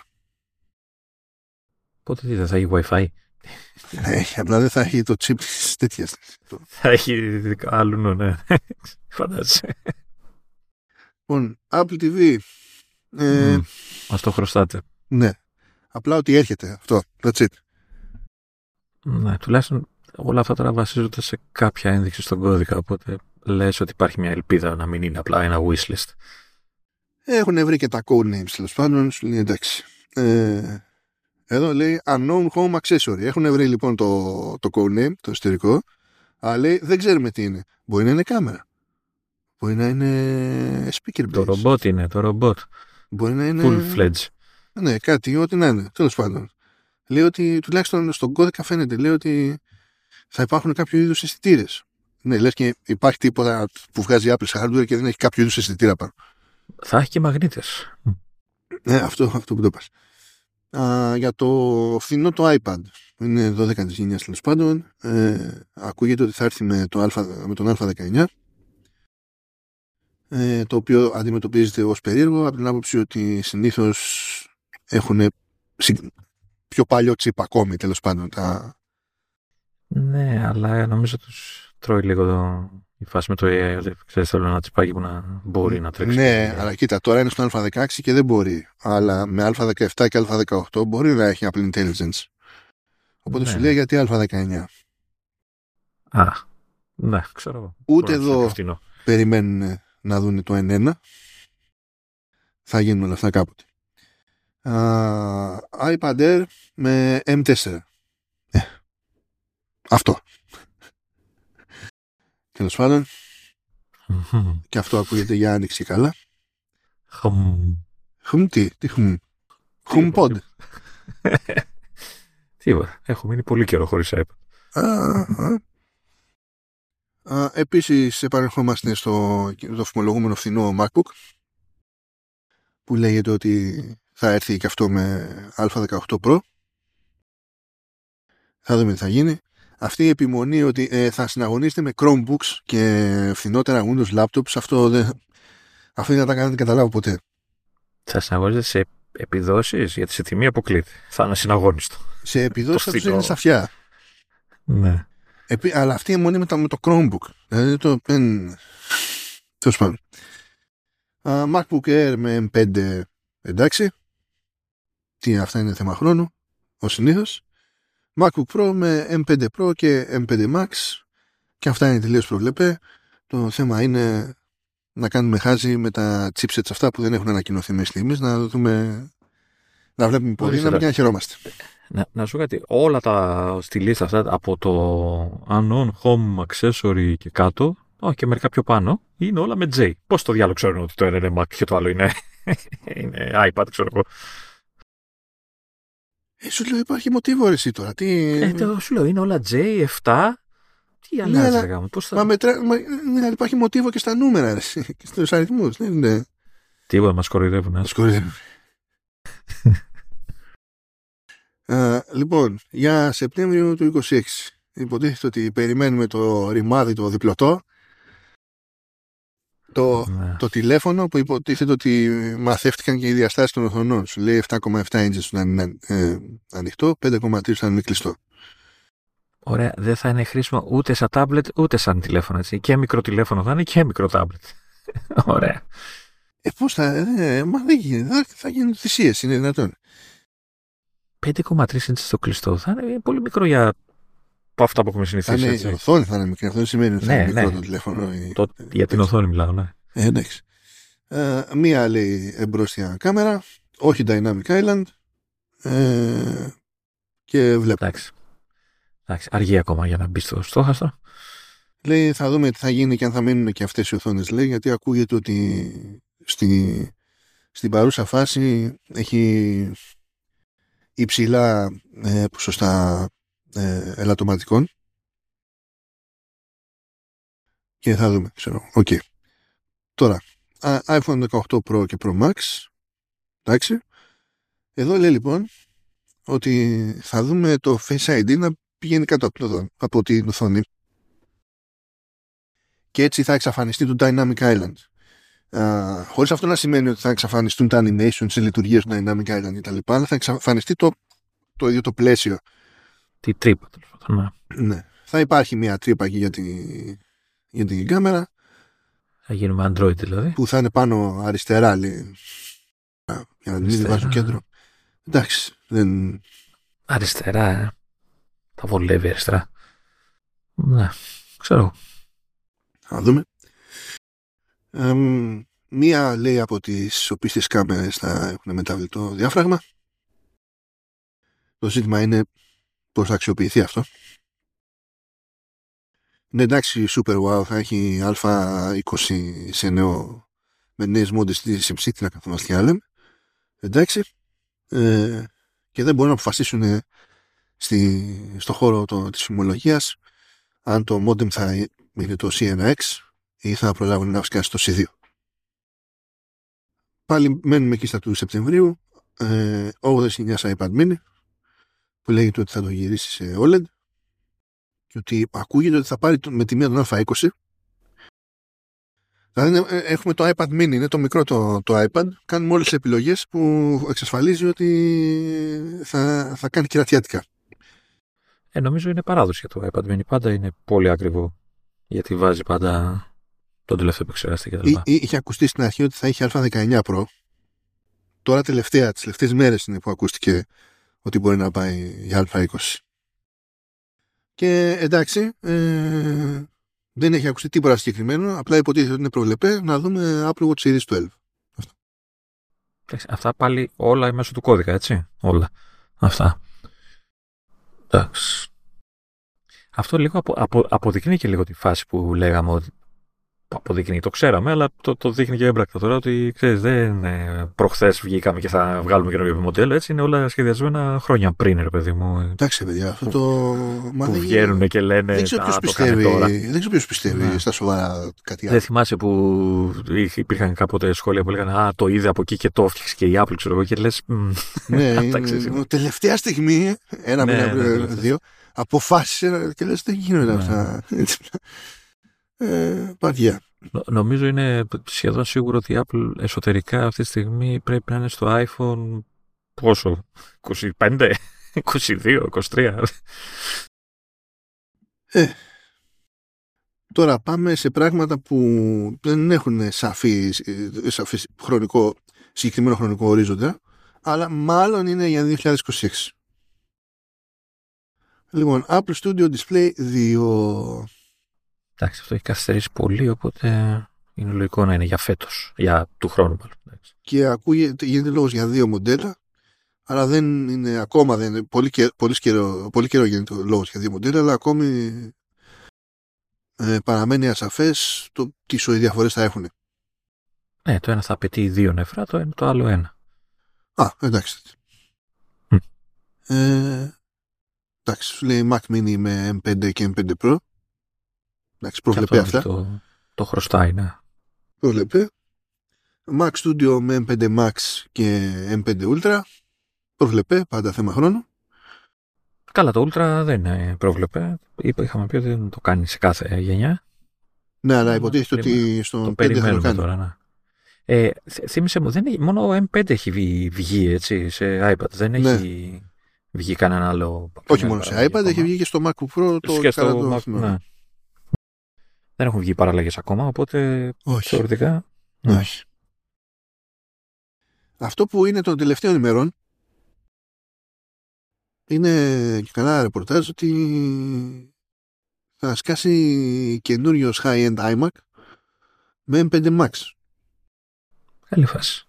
Οπότε τι, δεν θα έχει Wi-Fi. Ε, απλά δεν θα έχει το chip της τέτοιας. Θα έχει άλλου, ναι. Φαντάζεσαι. Λοιπόν, Apple τι βι. Ε, mm, μας το χρωστάτε. Ναι. Απλά ότι έρχεται αυτό. That's it. Ναι, τουλάχιστον όλα αυτά τώρα βασίζονται σε κάποια ένδειξη στον κώδικα. Οπότε λες ότι υπάρχει μια ελπίδα να μην είναι απλά ένα wishlist. Έχουν βρει και τα code names τέλος πάντων. Σου λέει εντάξει. Ε, εδώ λέει unknown home accessory. Έχουν βρει λοιπόν το, το code name, το εσωτερικό. Αλλά λέει δεν ξέρουμε τι είναι. Μπορεί να είναι κάμερα. Μπορεί να είναι speaker base. Το ρομπότ είναι, το ρομπότ. Μπορεί να είναι. Full fledged. Ναι, κάτι, ό,τι να είναι. Τέλος πάντων. Λέει ότι τουλάχιστον στον κώδικα φαίνεται. Λέει ότι θα υπάρχουν κάποιο είδους αισθητήρες. Ναι, λες και υπάρχει τίποτα που βγάζει Apple σε hardware και δεν έχει κάποιο είδους αισθητήρα πάνω. Θα έχει και μαγνήτες. Ναι, αυτό, αυτό που το πας. Α, για το φθηνό το iPad. Είναι δώδεκατης γενιάς τέλος πάντων. Ε, ακούγεται ότι θα έρθει με, το Α, με τον Α δεκαεννιά. Ε, το οποίο αντιμετωπίζεται ως περίεργο από την άποψη ότι συνήθως έχουν πιο παλιό τσιπ ακόμη τέλος πάντων. Τα... Ναι, αλλά νομίζω τους τρώει λίγο το... η φάση με το έι άι, ότι ξέρεις θέλω ένα τσιπάκι που να μπορεί να τρέξει. Ναι, αλλά κοίτα, τώρα είναι στο Α δεκαέξι και δεν μπορεί. Αλλά με Α δεκαεπτά και Α δεκαοκτώ μπορεί να έχει Apple Intelligence. Οπότε ναι. Σου λέει γιατί Α δεκαεννιά. Α, ναι, ξέρω. Ούτε εδώ περιμένουν να δουν το εν ένα. Θα γίνουν όλα αυτά κάποτε. Uh, iPad Air με εμ τέσσερα. Ε, αυτό. Τέλος πάντων. Mm-hmm. Και αυτό ακούγεται για άνοιξη καλά. Χμ. Χμ τι, τι χμ. HomePod. Τίποτα. Έχω μείνει πολύ καιρό χωρίς iPad. Uh, uh. Uh, επίσης επανερχόμαστε στο το φημολογούμενο φθηνό MacBook που λέγεται ότι θα έρθει και αυτό με Α δεκαοκτώ Pro. Θα δούμε τι θα γίνει. αυτή η επιμονή ότι ε, θα συναγωνίσετε με Chromebooks και φθηνότερα Windows laptops, αυτό δεν, αυτό δεν θα τα κάνετε καταλάβω ποτέ. Θα συναγωνίζετε σε επιδόσεις, γιατί σε τιμή αποκλείται. Θα είναι συναγώνιστο. Σε επιδόσεις θα τους είναι στα αυτιά. Ναι. Επί, αλλά αυτή η αιμονή με, με το Chromebook. Δηλαδή το... Τέλος πάντων. Uh, MacBook Air με εμ πέντε, εντάξει. Τι, αυτά είναι θέμα χρόνου, ως συνήθως. MacBook Pro με εμ πέντε Pro και εμ πέντε Max. Και αυτά είναι τελείως προβλεπέ. Το θέμα είναι να κάνουμε χάζι με τα chipsets αυτά που δεν έχουν ανακοινωθεί μέχρι στιγμής, να δούμε, να βλέπουμε πορεία και να χαιρόμαστε. Να, να σου κάτι, όλα τα στη λίστα αυτά από το unknown home accessory και κάτω, oh, και μερικά πιο πάνω, είναι όλα με J. Πώς το διάλογο ξέρουν ότι το ένα είναι Mac και το άλλο είναι, είναι iPad, ξέρω εγώ. Ε, σου λέω υπάρχει μοτίβο εσύ τώρα. Τι... Ε, το, σου λέω είναι όλα J, επτά. Τι αλλάζει, ναι, λέγαμε. Πώς θα... Μα, μετρά... Μα ναι, υπάρχει μοτίβο και στα νούμερα, εσύ, και στους αριθμούς. Ναι, ναι. Τίποτα, μας κοροϊδεύουν. Μας κοροϊδεύουν. Uh, λοιπόν, για Σεπτέμβριο του είκοσι έξι υποτίθεται ότι περιμένουμε το ρημάδι, το διπλωτό, το, ναι. το τηλέφωνο που υποτίθεται ότι μαθεύτηκαν και οι διαστάσεις των οθονών. Σου λέει επτά κόμμα επτά ίντσες να είναι ε, ανοιχτό, πέντε κόμμα τρία να είναι κλειστό. Ωραία, δεν θα είναι χρήσιμο ούτε σαν τάμπλετ ούτε σαν τηλέφωνο, έτσι. Και μικρό τηλέφωνο θα είναι και μικρό τάμπλετ. Ωραία. Ε, πώς θα, ε, μα δεν γίνεται, θα, θα γίνουν θυσίες, είναι δυνατόν. πέντε κόμμα τρία ίντσες στο κλειστό θα είναι πολύ μικρό για από αυτά που έχουμε συνηθίσει. Ναι, η οθόνη θα είναι μικρή, αυτό δεν σημαίνει ότι θα ναι, είναι μικρό ναι. το τηλέφωνο. Το, ή, για την οθόνη μιλάω, ναι. Ε, εντάξει. Ε, μία λέει εμπρόστια κάμερα, όχι Dynamic Island, ε, και βλέπω. Εντάξει. Εντάξει, αργεί ακόμα για να μπει στο στόχαστρο. Λέει θα δούμε τι θα γίνει και αν θα μείνουν και αυτές οι οθόνες, λέει, γιατί ακούγεται ότι στη, στην παρούσα φάση έχει υψηλά ε, ποσοστά ε, ελαττωματικών και θα δούμε, ξέρω. Οκ. Okay. Τώρα, iPhone δεκαοκτώ Pro και Pro Max, εντάξει. Εδώ λέει λοιπόν ότι θα δούμε το Face άι ντι να πηγαίνει κάτω από, το, από την οθόνη και έτσι θα εξαφανιστεί το Dynamic Island. Uh, χωρίς αυτό να σημαίνει ότι θα εξαφανιστούν τα animation σε λειτουργίες του Dynamic Island κτλ. Αλλά θα εξαφανιστεί το, το ίδιο το πλαίσιο. Τη τρύπα, ναι. Ναι. Θα υπάρχει μια τρύπα εκεί για, τη, για την κάμερα. Θα γίνουμε Android δηλαδή. Που θα είναι πάνω αριστερά, λέει. Για να μην τη βάζω στο κέντρο. Εντάξει. Δεν... Αριστερά, ε. Θα βολεύει αριστερά. Ναι, ξέρω. Θα δούμε. Ε, μία λέει από τις οπίστες κάμερες θα έχουν μεταβλητό διάφραγμα. Το ζήτημα είναι πώς θα αξιοποιηθεί αυτό. Ναι, εντάξει, Super Wow θα έχει α είκοσι σε νέο με νέες μόντες της εμ σι, τι να καθόμαστε και άλλα. Εντάξει. Ε, και δεν μπορούν να αποφασίσουν στη, στο χώρο το, της φημολογίας αν το modem θα είναι το σι ένα εξ ή θα προλάβουν να σκάσει το σι δύο. Πάλι μένουμε εκεί στα του Σεπτεμβρίου, ε, όγδοης γενιάς iPad mini που λέγεται ότι θα το γυρίσει σε ο ελ ι ντι και ότι ακούγεται ότι θα πάρει με τη μία τον α είκοσι. Δηλαδή έχουμε το iPad mini, είναι το μικρό το, το iPad, κάνουμε όλες τις επιλογές που εξασφαλίζει ότι θα, θα κάνει κυρατιάτικα. Ε, νομίζω είναι παράδοση για το iPad mini, πάντα είναι πολύ ακριβό γιατί βάζει πάντα τον τελευταίο επεξεργαστή κτλ. Είχε ακουστεί στην αρχή ότι θα είχε α δεκαεννιά Pro. Τώρα τελευταία, τις τελευταίες μέρες είναι που ακούστηκε ότι μπορεί να πάει για α είκοσι. Και εντάξει, ε, δεν έχει ακουστεί τίποτα συγκεκριμένο, απλά υποτίθεται ότι είναι προβλεπέ να δούμε Apple Watch Series δώδεκα. Αυτά. Αυτά πάλι όλα μέσω του κώδικα, έτσι. Όλα. Αυτά. Εντάξει. Αυτό λίγο απο, απο, αποδεικνύει και λίγο τη φάση που λέγαμε ότι αποδεικνύει, το ξέραμε, αλλά το, το δείχνει και έμπρακτα τώρα ότι ξέρεις, δεν ε, προχθές βγήκαμε και θα βγάλουμε καινούργιο μοντέλο, έτσι είναι όλα σχεδιασμένα χρόνια πριν, ρε παιδί μου. Εντάξει, παιδιά, αυτό που, το. Που, που βγαίνουν και λένε. Δεν ξέρω ποιος πιστεύει, δεν ξέρω ποιος πιστεύει ναι. στα σοβαρά κάτι άλλο. Δεν θυμάσαι που υπήρχαν κάποτε σχόλια που λέγανε Α, το είδε από εκεί και το έφτιαξε και η Apple, ξέρω εγώ, και λες. Ναι, τελευταία στιγμή, ένα μήνα πριν, δύο. αποφάσισε και λες δεν γίνονται Ναι. αυτά. ε, Παδιά. Νο- Νομίζω είναι σχεδόν σίγουρο ότι η Apple εσωτερικά αυτή τη στιγμή πρέπει να είναι στο iPhone πόσο, είκοσι πέντε, είκοσι δύο, είκοσι τρία. Ε, τώρα πάμε σε πράγματα που δεν έχουν σαφή, σαφή χρονικό, συγκεκριμένο χρονικό ορίζοντα, αλλά μάλλον είναι για δύο χιλιάδες είκοσι έξι. Λοιπόν, Apple Studio Display δύο. Εντάξει, αυτό έχει καθυστερήσει πολύ, οπότε είναι λογικό να είναι για φέτος, για του χρόνου μάλλον. Εντάξει. Και ακούγεται, γίνεται λόγος για δύο μοντέλα, αλλά δεν είναι ακόμα, δεν είναι, πολύ, και, πολύ, καιρό, πολύ καιρό γίνεται λόγος για δύο μοντέλα, αλλά ακόμη ε, παραμένει ασαφές το τι σοϊ διαφορές θα έχουν. Ναι, το ένα θα απαιτεί δύο νεφρά, το, ένα, το άλλο ένα. Α, εντάξει. Mm. Ε, εντάξει, σου λέει Mac Mini με εμ πέντε και εμ πέντε Pro. Εντάξει, προβλεπέ αυτά. Το, το χρωστάει, ναι. Προβλεπέ. Mac Studio με εμ πέντε Max και εμ πέντε Ultra. Προβλεπέ, πάντα θέμα χρόνου. Καλά, το Ultra δεν είναι πρόβλεπε. Είπα, είχαμε πει ότι δεν το κάνει σε κάθε γενιά. Ναι, αλλά υποτίθεται ότι στον το πέντε θα το περιμένουμε κάνει. τώρα, ναι. Ε, θύμισε μου, δεν έχει, μόνο ο εμ πέντε έχει βγει, βγει έτσι, σε iPad. Δεν Ναι. έχει βγει κανένα άλλο. Όχι μόνο σε iPad, έχει βγει και στο MacBook Pro το και στο το Mac, ναι. Δεν έχουν βγει παραλλαγές ακόμα, οπότε όχι. θεωρητικά. Ναι. Όχι. Αυτό που είναι των τελευταίων ημερών είναι και καλά ρεπορτάζ ότι θα σκάσει καινούριος high-end iMac με εμ πέντε Max. Καλή φάση.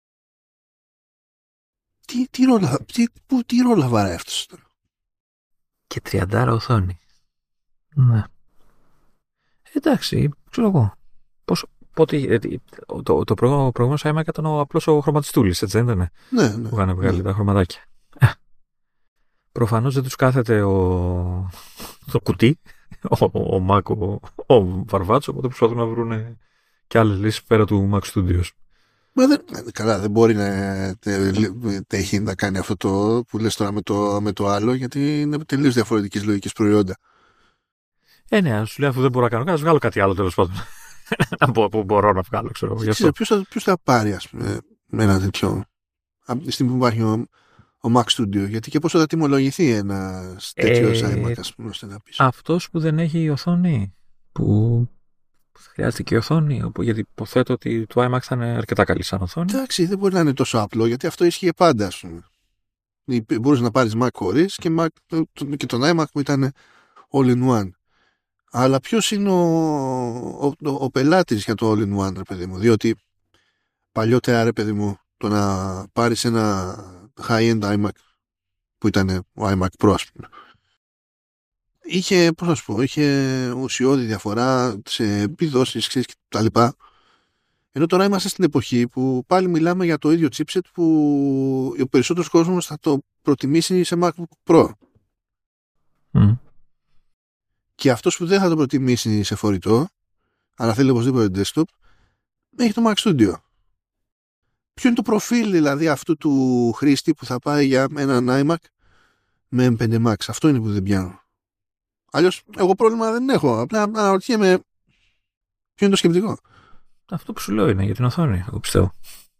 Τι, τι, ρόλα, τι, που, τι ρόλα βαράει αυτός τώρα. Και τριάντα οθόνη. Ναι. Εντάξει, ξέρω εγώ. Πώς, πότε, το, το, το προηγούμενο iMac ήταν ο απλός ο χρωματιστούλης, έτσι δεν ήταν? Ναι, ναι. Που είχαν βγάλει ναι. τα χρωματάκια. Προφανώς δεν τους κάθεται ο... το κουτί, ο, ο Mac, ο, ο Βαρβάτσο, οπότε προσπαθούν να βρουν και άλλες λύσεις πέρα του Mac Studios. Μα δεν, καλά, δεν μπορεί να τέχει να κάνει αυτό το που λες τώρα με το, με το άλλο, γιατί είναι τελείως διαφορετικές λογικές προϊόντα. Ε, ναι, σου λέει αφού δεν μπορώ να κάνω κάτι, ας βγάλω κάτι άλλο τέλος πάντων. Να πω που μπορώ να βγάλω, ξέρω. Δεν ξέρω, ποιος θα, ποιος θα πάρει, ας πούμε, με ένα τέτοιο, από τη στιγμή που υπάρχει ο, ο Mac Studio, γιατί και πόσο θα τιμολογηθεί ένα τέτοιο Ε, iMac, ας πούμε, ώστε να πεις. Αυτός που δεν έχει οθόνη, που χρειάζεται και οθόνη, όπου, γιατί υποθέτω ότι το iMac θα είναι αρκετά καλή σαν οθόνη. Εντάξει, δεν μπορεί να είναι τόσο απλό, γιατί αυτό ίσχυε πάντα, ας πούμε. Μπορείς να πάρεις Mac χωρίς και, Mac, και τον iMac που ήταν all-in-one. Αλλά ποιος είναι ο, ο, ο, ο πελάτης για το all-in-one, ρε παιδί μου, διότι παλιότερα, ρε παιδί μου, το να πάρεις ένα high-end iMac που ήταν ο iMac Pro, ας πούμε, είχε, πώς να σου πω, είχε ουσιώδη διαφορά σε επιδόσεις, ξέρεις, και τα λοιπά. Ενώ τώρα είμαστε στην εποχή που πάλι μιλάμε για το ίδιο chipset που ο περισσότερος κόσμος θα το προτιμήσει σε MacBook Pro. Mm. Και αυτός που δεν θα το προτιμήσει σε φορητό, αλλά θέλει οπωσδήποτε desktop, έχει το Mac Studio. Ποιο είναι το προφίλ δηλαδή αυτού του χρήστη που θα πάει για έναν iMac με εμ πέντε Max? Αυτό είναι που δεν πιάνω. Αλλιώς εγώ πρόβλημα δεν έχω. Απλά αναρωτιέμαι ποιο είναι το σκεπτικό. Αυτό που σου λέω είναι για την οθόνη, εγώ πιστεύω.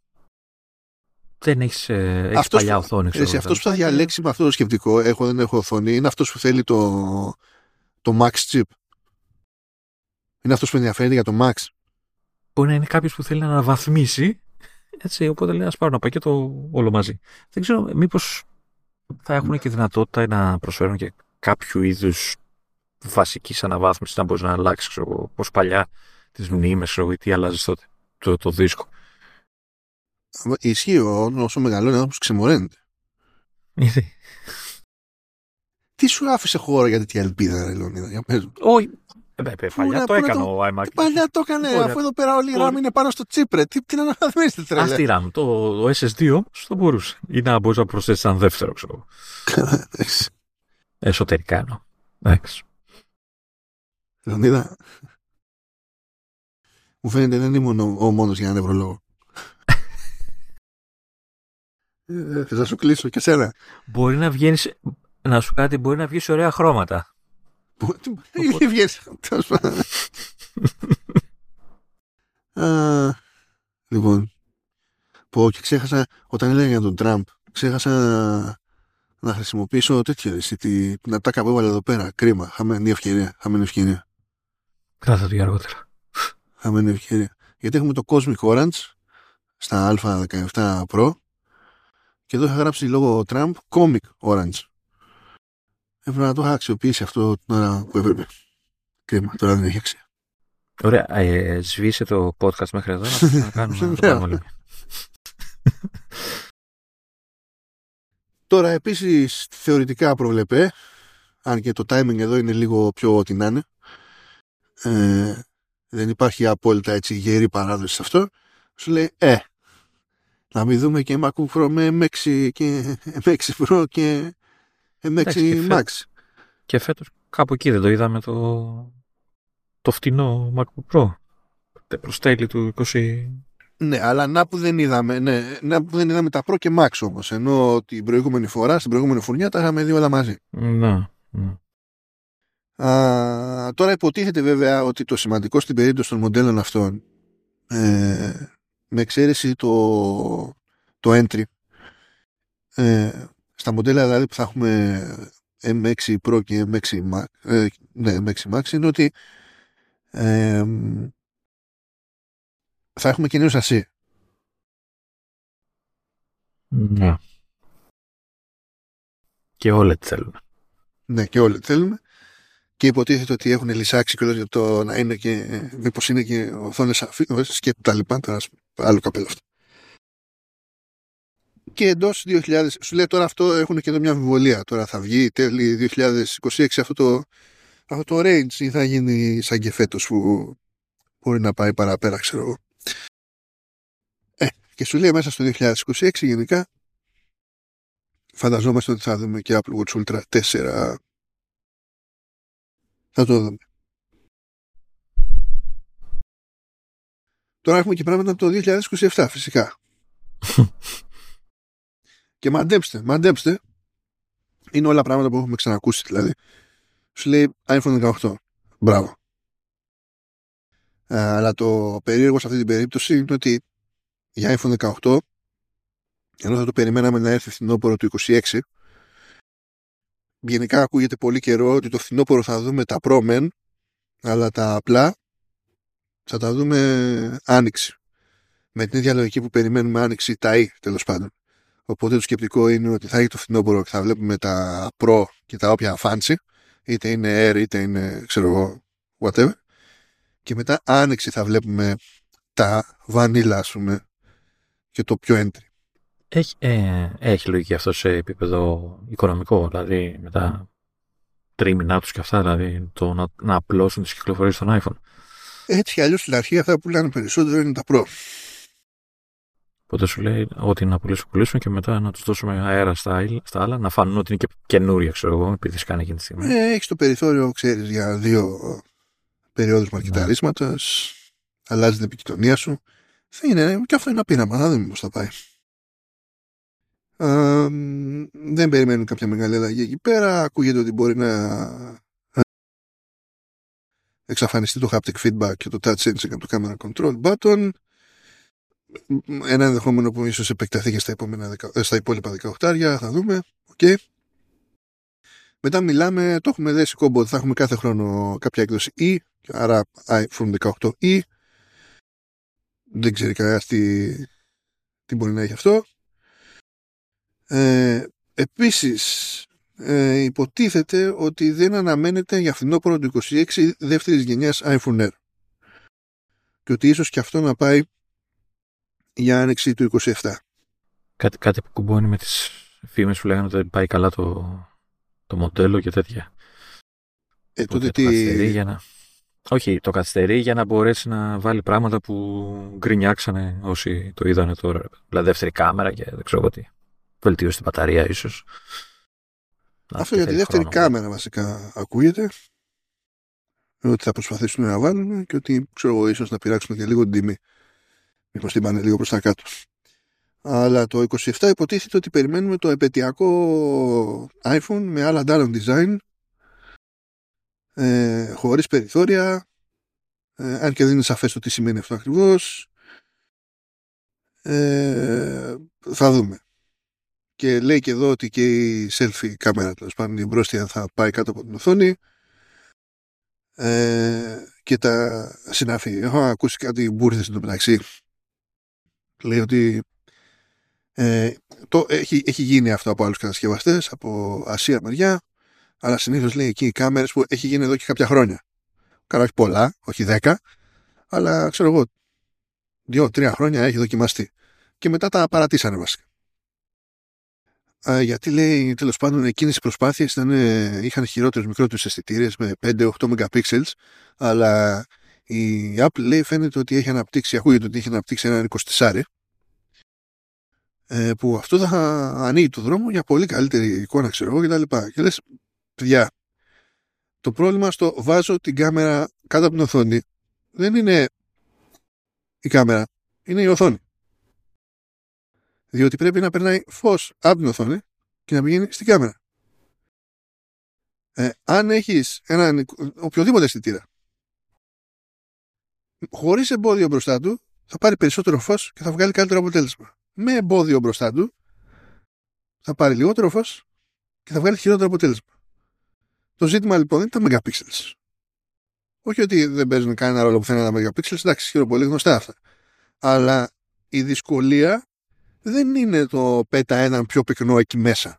Δεν έχεις, ε, έχεις αυτός παλιά που, οθόνη. Ξέρω, εσύ, αυτός που θα διαλέξει με αυτό το σκεπτικό, έχω δεν έχω οθόνη, είναι αυτός που θέλει το, το Max chip. Είναι αυτός που ενδιαφέρει για το Max. Μπορεί να είναι κάποιος που θέλει να αναβαθμίσει, έτσι, οπότε λέει ας πάρω ένα πακέτο όλο μαζί. Δεν ξέρω, μήπως θα έχουν και δυνατότητα να προσφέρουν και κάποιο είδους βασικής αναβάθμισης, να μπορείς να αλλάξεις, ξέρω, πώς παλιά τις μνήμες, ξέρω, ή τι αλλάζεις τότε, το, το δίσκο. Ισχύει, όσο μεγαλώνει άνθρωπος ξεμοραίνεται. Γιατί? Τι σου άφησε χώρο για τέτοια ελπίδα, ρε Λεωνίδα, για πες μου. Όχι. Ε, παλιά να, το έκανε το... ο iMac. Παλιά το έκανε, Ωραία. Αφού εδώ πέρα όλη η RAM είναι πάνω στο τσίπρε. Τι, τι να αναβαθμίσετε, τρελέ. Ας τη RAM. Το, το ες ες ντι όμως το μπορούσε. Ή να μπορείς να προσθέσεις ένα δεύτερο, ξέρω. Εσωτερικά εννοώ. Εντάξει. Λεωνίδα, μου φαίνεται δεν ήμουν ο, ο μόνος για ένα νευρολόγο. ε, θες να σου κλείσω και σένα. Μπορεί να βγαίνεις... Να σου κάτι, μπορεί να βγει σε ωραία χρώματα. Ή βγες. Λοιπόν, πω και ξέχασα, όταν έλεγα για τον Τραμπ, ξέχασα να χρησιμοποιήσω τέτοια την ατάκα που έβαλε εδώ πέρα. Κρίμα, χαμένη ευκαιρία. Χαμένη ευκαιρία. Κράτα το για αργότερα. Χαμένη ευκαιρία. Γιατί έχουμε το Cosmic Orange στα Α δεκαεπτά Pro και εδώ είχα γράψει λόγω Τραμπ Comic Orange. Έπρεπε να το είχα αξιοποιήσει αυτό την ώρα που έπρεπε. Κρίμα, τώρα δεν έχει αξία. Ωραία, ε, σβήσε το podcast μέχρι εδώ να κάνουμε να το πάρουμε όλοι. Τώρα επίσης θεωρητικά προβλεπέ, αν και το timing εδώ είναι λίγο πιο ό,τι να είναι, ε, δεν υπάρχει απόλυτα έτσι γερή παράδοση σε αυτό, σου λέει ε, να μην δούμε και MacBook Pro με εμ έξι και εμ έξι Pro και εμ έξι Max. Και φέτος κάπου εκεί δεν το είδαμε το, το φτηνό MacBook Pro προς τέλη του είκοσι. Ναι, αλλά να που δεν είδαμε, ναι, να που δεν είδαμε τα Pro και Max όμως, ενώ την προηγούμενη φορά, στην προηγούμενη φουρνιά τα είχαμε δει όλα μαζί. Να, ναι. Α, τώρα υποτίθεται βέβαια ότι το σημαντικό στην περίπτωση των μοντέλων αυτών, ε, με εξαίρεση το, το entry, ε, στα μοντέλα δηλαδή που θα έχουμε εμ έξι Pro και εμ έξι Max, ε, ναι, εμ έξι Max, είναι ότι ε, θα έχουμε και νέο σασί. Ναι. Και όλοι τι θέλουν. Ναι, και όλοι τι θέλουν. Και υποτίθεται ότι έχουν λυσάξει και για το να είναι και μήπως είναι και οθόνες αφήνωσης και τα λοιπά. Τώρα, άλλο καπέλο αυτό. Και εντός δύο χιλιάδες, σου λέει τώρα αυτό έχουν και εδώ μια αμφιβολία. Τώρα θα βγει τέλη δύο χιλιάδες είκοσι έξι αυτό το, αυτό το range ή θα γίνει σαν και φέτος που μπορεί να πάει παραπέρα, ξέρω εγώ. Ε, και σου λέει μέσα στο δύο χιλιάδες είκοσι έξι γενικά φανταζόμαστε ότι θα δούμε και Apple Watch Ultra τέσσερα. Θα το δούμε. Τώρα έχουμε και πράγματα από το δύο χιλιάδες είκοσι επτά φυσικά. Και μαντέψτε, μαντέψτε. Είναι όλα πράγματα που έχουμε ξανακούσει δηλαδή. Σου λέει iPhone δεκαοκτώ. Μπράβο. Α, αλλά το περίεργο σε αυτή την περίπτωση είναι ότι για iPhone δεκαοκτώ, ενώ θα το περιμέναμε να έρθει φθινόπωρο του είκοσι έξι, γενικά ακούγεται πολύ καιρό ότι το φθινόπωρο θα δούμε τα Pro Men, αλλά τα απλά θα τα δούμε άνοιξη. Με την ίδια λογική που περιμένουμε άνοιξη τα E, τέλος πάντων. Οπότε το σκεπτικό είναι ότι θα έχει το φθινόπωρο και θα βλέπουμε τα Pro και τα όποια fancy, είτε είναι Air είτε είναι, ξέρω εγώ, whatever. Και μετά άνοιξη θα βλέπουμε τα vanilla, ας πούμε, και το πιο entry. Έχει, ε, έχει λογική αυτό σε επίπεδο οικονομικό, δηλαδή με τα τρίμηνά τους και αυτά, δηλαδή το να, να απλώσουν τις κυκλοφορίες των iPhone. Έτσι κι αλλιώς στην αρχή αυτά που πουλάνε περισσότερο είναι τα Pro. Οπότε σου λέει ότι να πουλήσουμε, πουλήσουμε και μετά να τους δώσουμε αέρα στα, στα άλλα, να φανούν ότι είναι και καινούρια, ξέρω εγώ, επειδή σκάνε εκείνη τη στιγμή. Ε, έχεις το περιθώριο, ξέρεις, για δύο περιόδους μαρκεταρίσματος, ναι. Αλλάζει την επικοινωνία σου. Θα είναι, και αυτό είναι ένα πείραμα, να δούμε πώς θα πάει. Α, δεν περιμένουν κάποια μεγάλη αλλαγή εκεί πέρα. Ακούγεται ότι μπορεί να εξαφανιστεί το haptic feedback και το touch sensing από το camera control button. Ένα ενδεχόμενο που ίσως επεκταθεί και στα, επόμενα, στα υπόλοιπα δεκαοκτώ, θα δούμε. Okay. Μετά μιλάμε, το έχουμε δέσει κόμπο ότι θα έχουμε κάθε χρόνο κάποια έκδοση E, άρα iPhone δεκαοκτώ E. Δεν ξέρει κανένας τι, τι μπορεί να έχει αυτό. Ε, επίσης, ε, υποτίθεται ότι δεν αναμένεται για φθινόπωρο του είκοσι έξι δεύτερης γενιάς iPhone Air. Και ότι ίσως και αυτό να πάει για άνοιξη του είκοσι επτά. Κάτι, κάτι που κουμπώνει με τις φήμες που λέγανε ότι δεν πάει καλά το, το μοντέλο και τέτοια. Ε, τότε το τι... καθυστερεί για να... Όχι, το καθυστερεί για να μπορέσει να βάλει πράγματα που γκρινιάξανε όσοι το είδανε τώρα. Δηλαδή δεύτερη κάμερα και δεν ξέρω τι. Βελτίωση την μπαταρία ίσως. Αυτό για τη δεύτερη χρόνο. Κάμερα βασικά ακούγεται. Ότι θα προσπαθήσουν να βάλουν και ότι ξέρω εγώ ίσως να πειράξουν και λίγο την τιμή. Μήπως την πάνε λίγο προς τα κάτω. Αλλά το είκοσι επτά υποτίθεται ότι περιμένουμε το επαιτειακό iPhone με άλλα αντάλλον design, ε, χωρίς περιθώρια, ε, αν και δεν είναι σαφές το τι σημαίνει αυτό ακριβώς. Ε, θα δούμε. Και λέει και εδώ ότι και η selfie κάμερα, τέλος πάντων, η μπροστία θα πάει κάτω από την οθόνη, ε, και τα συνάφη. Έχω ακούσει κάτι μπουρδες στο μεταξύ. Λέει ότι ε, το, έχει, έχει γίνει αυτό από άλλους κατασκευαστές, από Ασία μεριά, αλλά συνήθως λέει εκεί οι κάμερες που έχει γίνει εδώ και κάποια χρόνια. Καλά, όχι πολλά, όχι δέκα, αλλά ξέρω εγώ, δύο-τρία χρόνια έχει δοκιμαστεί. Και μετά τα παρατήσανε βασικά. Ε, γιατί λέει, τέλος πάντων, εκείνες οι προσπάθειες ήταν, ε, είχαν χειρότερους μικρότερους αισθητήρες με πέντε με οκτώ μεγαπίξελ, αλλά η Apple λέει φαίνεται ότι έχει αναπτύξει, ακούγεται ότι έχει αναπτύξει έναν εικοσιτέσσερα, ε, που αυτό θα ανοίγει το δρόμο για πολύ καλύτερη εικόνα, ξέρω εγώ, κτλ. Και, και λες, παιδιά, το πρόβλημα στο βάζω την κάμερα κάτω από την οθόνη δεν είναι η κάμερα, είναι η οθόνη. Διότι πρέπει να περνάει φως από την οθόνη και να πηγαίνει στην κάμερα. Ε, αν έχεις έναν οποιοδήποτε αισθητήρα χωρίς εμπόδιο μπροστά του, θα πάρει περισσότερο φως και θα βγάλει καλύτερο αποτέλεσμα. Με εμπόδιο μπροστά του, θα πάρει λιγότερο φως και θα βγάλει χειρότερο αποτέλεσμα. Το ζήτημα λοιπόν είναι τα megapixels. Όχι ότι δεν παίζουν κανένα ρόλο πουθενά τα megapixels, εντάξει, χειρό πολύ γνωστά αυτά. Αλλά η δυσκολία δεν είναι το πέτα έναν πιο πυκνό εκεί μέσα.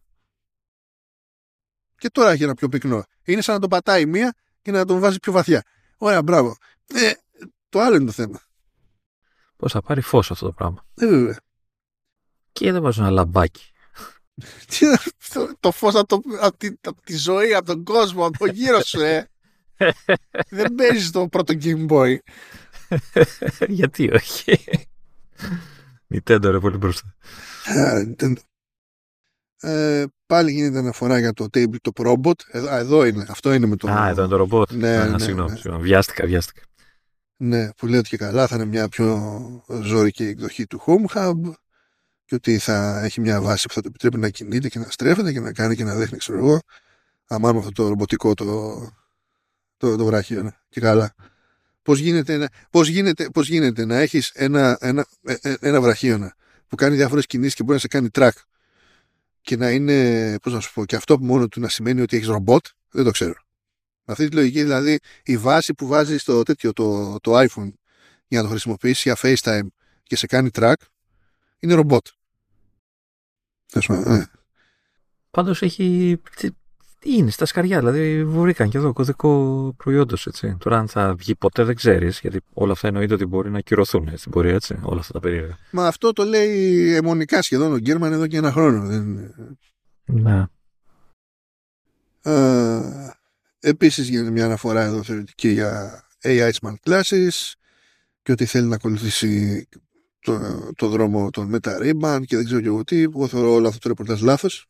Και τώρα έχει ένα πιο πυκνό. Είναι σαν να τον πατάει μία και να τον βάζει πιο βαθιά. Ωραία, μπράβο. Ε, το άλλο είναι το θέμα. Πώς θα πάρει φως αυτό το πράγμα. Ε, βέβαια. Και δεν βάζω ένα λαμπάκι. το, το φως από, το, από, τη, από τη ζωή, από τον κόσμο, από το γύρω σου, ε. Δεν παίζεις το πρώτο Game Boy. Γιατί όχι. Nintendo ρε πολύ μπροστά. Nintendo. Ε, πάλι γίνεται αναφορά για το tabletop robot. Εδώ, εδώ είναι. Αυτό είναι με το. Α, εδώ είναι το ρομπότ. Ναι, Α, ναι, συγγνώμη, ναι. συγγνώμη. Βιάστηκα, βιάστηκα. Ναι, που λέει ότι και καλά θα είναι μια πιο ζώρικη εκδοχή του Home Hub και ότι θα έχει μια βάση που θα το επιτρέπει να κινείται και να στρέφεται και να κάνει και να δείχνει, ξέρω εγώ. Αμάν με αυτό το ρομποτικό το, το, το βράχιο. Ναι. Και καλά. Πώς γίνεται, πώς γίνεται, πώς γίνεται να έχεις ένα, ένα, ένα βραχίωνα που κάνει διάφορες κινήσεις και μπορεί να σε κάνει track και να είναι, πώς να σου πω, και αυτό από μόνο του να σημαίνει ότι έχεις ρομπότ, δεν το ξέρω. Με αυτή τη λογική, δηλαδή, η βάση που βάζει στο τέτοιο το, το iPhone για να το χρησιμοποιήσει για FaceTime και σε κάνει track είναι ρομπότ. Ε. Πάντως έχει. Τι είναι στα σκαριά, δηλαδή βρήκαν και εδώ κωδικό προϊόντος, έτσι. Τώρα αν θα βγει ποτέ δεν ξέρεις, γιατί όλα αυτά εννοείται ότι μπορεί να ακυρωθούν στην πορεία, έτσι, όλα αυτά τα περίεργα. Μα αυτό το λέει αιμονικά σχεδόν ο Γκέρμαν εδώ και ένα χρόνο. Δεν... Ναι. Uh, επίσης γίνεται μια αναφορά εδώ θεωρητική για έι άι Smart Glasses και ότι θέλει να ακολουθήσει το, το δρόμο των Meta Ray-Ban και δεν ξέρω και εγώ τι, εγώ θεωρώ όλο αυτό το ρεπορτάζ λάθος.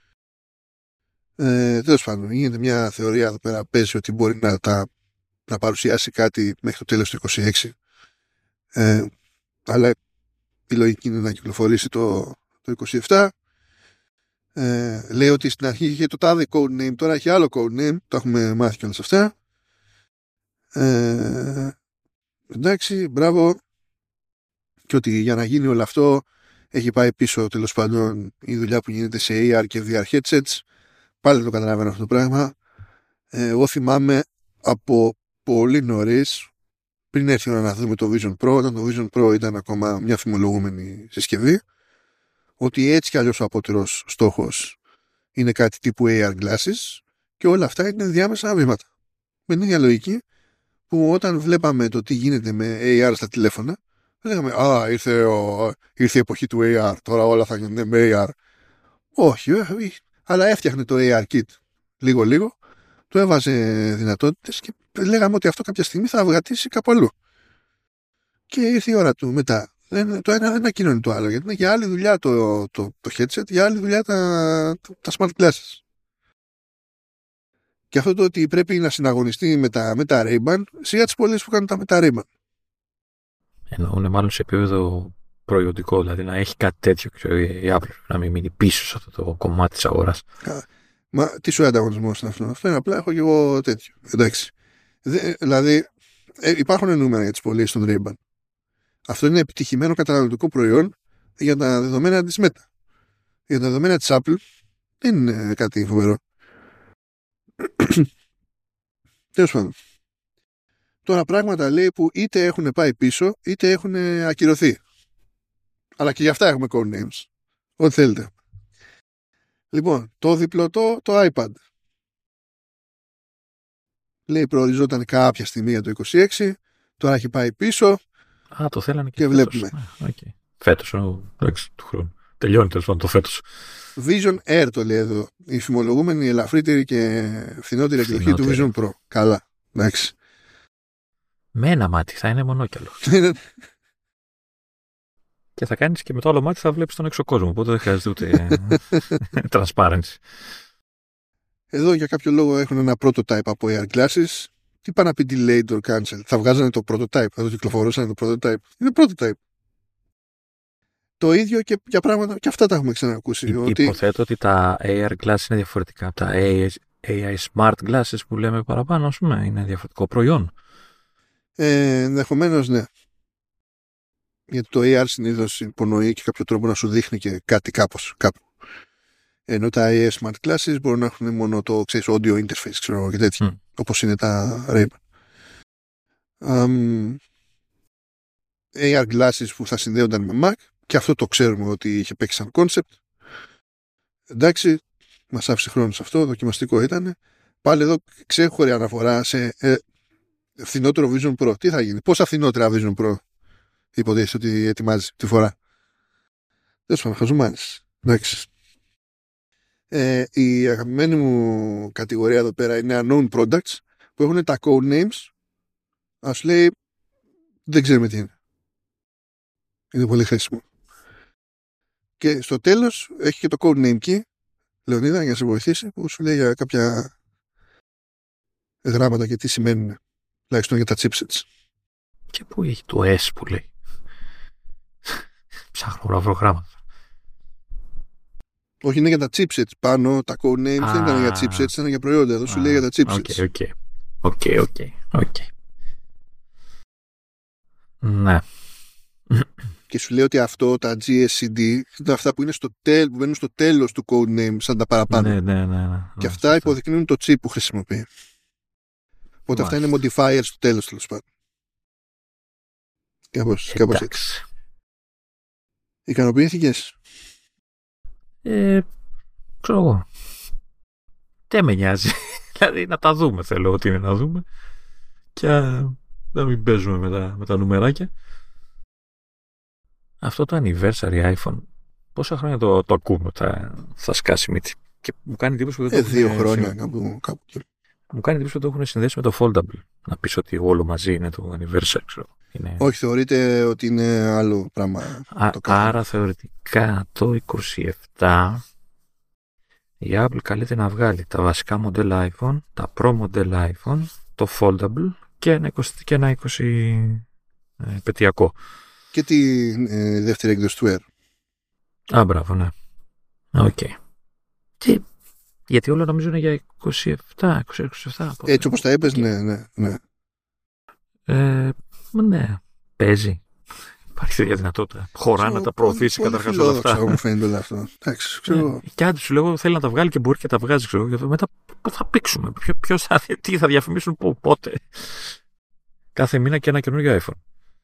Ε, τέλος πάντων, γίνεται μια θεωρία εδώ πέρα, παίζει ότι μπορεί να, τα, να παρουσιάσει κάτι μέχρι το τέλος του είκοσι έξι, ε, αλλά η λογική είναι να κυκλοφορήσει το, το είκοσι επτά. Ε, λέει ότι στην αρχή είχε το τάδε code name, τώρα έχει άλλο code name, το έχουμε μάθει κιόλας αυτά. Ε, εντάξει, μπράβο. Και ότι για να γίνει όλο αυτό έχει πάει πίσω τέλος πάντων η δουλειά που γίνεται σε έι αρ και βι αρ headsets. Πάλι δεν το καταλαβαίνω αυτό το πράγμα. Ε, εγώ θυμάμαι από πολύ νωρίς, πριν έρθει η ώρα να δούμε το Vision Pro, όταν το Vision Pro ήταν ακόμα μια φημολογούμενη συσκευή, ότι έτσι κι αλλιώς ο απότερος στόχος είναι κάτι τύπου έι αρ glasses και όλα αυτά είναι διάμεσα βήματα. Με την ίδια λογική που όταν βλέπαμε το τι γίνεται με έι αρ στα τηλέφωνα, λέγαμε «Α, ήρθε, ο, ήρθε η εποχή του έι αρ, τώρα όλα θα γίνονται με έι αρ». Όχι, όχι, αλλά έφτιαχνε το έι αρ Kit λίγο-λίγο, του έβαζε δυνατότητες και λέγαμε ότι αυτό κάποια στιγμή θα αυγατήσει κάπου αλλού. Και ήρθε η ώρα του μετά. Το ένα δεν ακοινώνει το άλλο, γιατί είναι για άλλη δουλειά το, το, το headset, για άλλη δουλειά τα, τα smart glasses. Και αυτό το ότι πρέπει να συναγωνιστεί με τα, με τα Ray-Ban, σιγά τις πολλές που κάνουν τα με τα Ray-Ban. Εννοούν μάλλον σε επίπεδο προϊόντικό, δηλαδή να έχει κάτι τέτοιο, ξέρω, η Apple, να μην μείνει πίσω σε αυτό το κομμάτι της αγοράς. Μα τι σου ανταγωνισμός είναι αυτό? Αυτό είναι απλά έχω και εγώ τέτοιο. Εντάξει. Δε, δηλαδή ε, υπάρχουν νούμερα για τις πωλήσεις των Ray-Ban. Αυτό είναι επιτυχημένο καταναλωτικό προϊόν για τα δεδομένα της Meta. Για τα δεδομένα της Apple δεν είναι κάτι φοβερό. Τέλος πάντων. Τώρα πράγματα λέει που είτε έχουν πάει πίσω είτε έχουν ακυρωθεί. Αλλά και γι' αυτά έχουμε code names. Ό,τι θέλετε. Λοιπόν, το διπλωτό το iPad. Λέει προοριζόταν κάποια στιγμή για το είκοσι έξι. Τώρα έχει πάει πίσω. Α, το θέλανε και, και φέτος. βλέπουμε. Okay. Φέτος, εντάξει, του χρόνου. Τελειώνει τέλος πάντων το φέτος. Vision Air το λέει εδώ. Η φημολογούμενη ελαφρύτερη και φθηνότερη εκδοχή του Vision Pro. Καλά. Εντάξει. Με ένα μάτι θα είναι μονόκιαλο. Και θα κάνεις και με το άλλο μάτι θα βλέπεις τον έξω κόσμο. Οπότε δεν χρειάζεται ούτε transparency. Εδώ για κάποιο λόγο έχουν ένα prototype από Air Glasses. Τι πάνε να πει delayed or cancelled? Θα βγάζανε το prototype. Θα το κυκλοφορούσαν το prototype. Είναι prototype. Το ίδιο και για πράγματα. Και αυτά τα έχουμε ξανακούσει. Υ, ότι... Υποθέτω ότι τα έι αρ glasses είναι διαφορετικά από τα έι άι Smart Glasses που λέμε παραπάνω. Ας πούμε. Είναι διαφορετικό προϊόν. Ε, ενδεχομένως ναι. Γιατί το έι αρ συνήθως υπονοεί και κάποιο τρόπο να σου δείχνει και κάτι κάπως, κάπου. Ενώ τα έι άι Smart Glasses μπορούν να έχουν μόνο το, ξέρεις, audio interface, ξέρω, και τέτοια, mm. όπως είναι τα Ray-Ban. Um, έι αρ Glasses που θα συνδέονταν με Mac, και αυτό το ξέρουμε ότι είχε παίξει σαν concept. Εντάξει, μας άφησε χρόνο σε αυτό, δοκιμαστικό ήταν. Πάλι εδώ ξέχωρη αναφορά σε ε, φθηνότερο Vision Pro. Τι θα γίνει, πόσα φθηνότερα Vision Pro υποτίθεται ότι ετοιμάζει τη φορά? Δεν σου χαζομάνεις. Εντάξει. Ε, η αγαπημένη μου κατηγορία εδώ πέρα είναι unknown products που έχουν τα code names. Ας λέει δεν ξέρουμε τι είναι. Είναι πολύ χρήσιμο. Και στο τέλος έχει και το code name key, Λεωνίδα, για να σε βοηθήσει, που σου λέει για κάποια γράμματα και τι σημαίνουν, τουλάχιστον για τα chipsets. Και πού έχει το S που λέει? Ψάχνω να βρω γράμματα. Όχι, είναι για τα chipsets πάνω, τα code names ah. δεν ήταν για chipsets, ήταν για προϊόντα. Εδώ σου ah. λέει για τα chipsets. Οκ, οκ, οκ, οκ. Ναι. Και σου λέει ότι αυτό, τα τζι ες σι ντι, είναι αυτά που, είναι στο τέλ, που μπαίνουν στο τέλος του code name, σαν τα παραπάνω. Ναι, ναι, ναι, ναι. Και αυτά υποδεικνύουν το chip που χρησιμοποιεί. Οπότε αυτά είναι modifiers στο τέλος, τέλος πάντων. Κάπως, κάπως έτσι. Ικανοποιήθηκες? Ε, ξέρω εγώ. Δεν με νοιάζει. Δηλαδή να τα δούμε, θέλω ό,τι είναι να δούμε. Και να μην παίζουμε με τα, με τα νουμεράκια. Αυτό το anniversary iPhone, πόσα χρόνια το, το ακούμε, θα, θα σκάσει μύτη. Και μου κάνει εντύπωση που δεν ε, το δύο έχουν, χρόνια κάπου, κάπου. Μου κάνει εντύπωση που το έχουν συνδέσει με το foldable. Να πεις ότι όλο μαζί είναι το anniversary, ξέρω. Είναι... Όχι, θεωρείται ότι είναι άλλο πράγμα. Α, το άρα θεωρητικά το είκοσι επτά η Apple καλείται να βγάλει τα βασικά μοντέλα iPhone, τα Pro μοντέλα iPhone, το foldable και ένα είκοσι, και ένα είκοσι ε, πετειακό. Και τη ε, δεύτερη έκδοση του Air. Α, μπράβο, ναι. Οκ. Okay. Τι... Γιατί όλο νομίζω είναι για είκοσι επτά, είκοσι επτά. Έτσι όπως τα είπες, okay. ναι, ναι, ναι. Ε, ναι, παίζει. Υπάρχει τέτοια δυνατότητα. Χωρά να τα προωθήσει καταρχάς όλα αυτά. Μου φαίνεται όλο αυτό. Εντάξει, ξέρω. Και άντε σου λέω, θέλει να τα βγάλει και μπορεί και τα βγάζει. Ξέρω. Μετά πού θα πήξουμε, ποιος θα, τι θα διαφημίσουν, πού, πότε. Κάθε μήνα και ένα καινούργιο iPhone.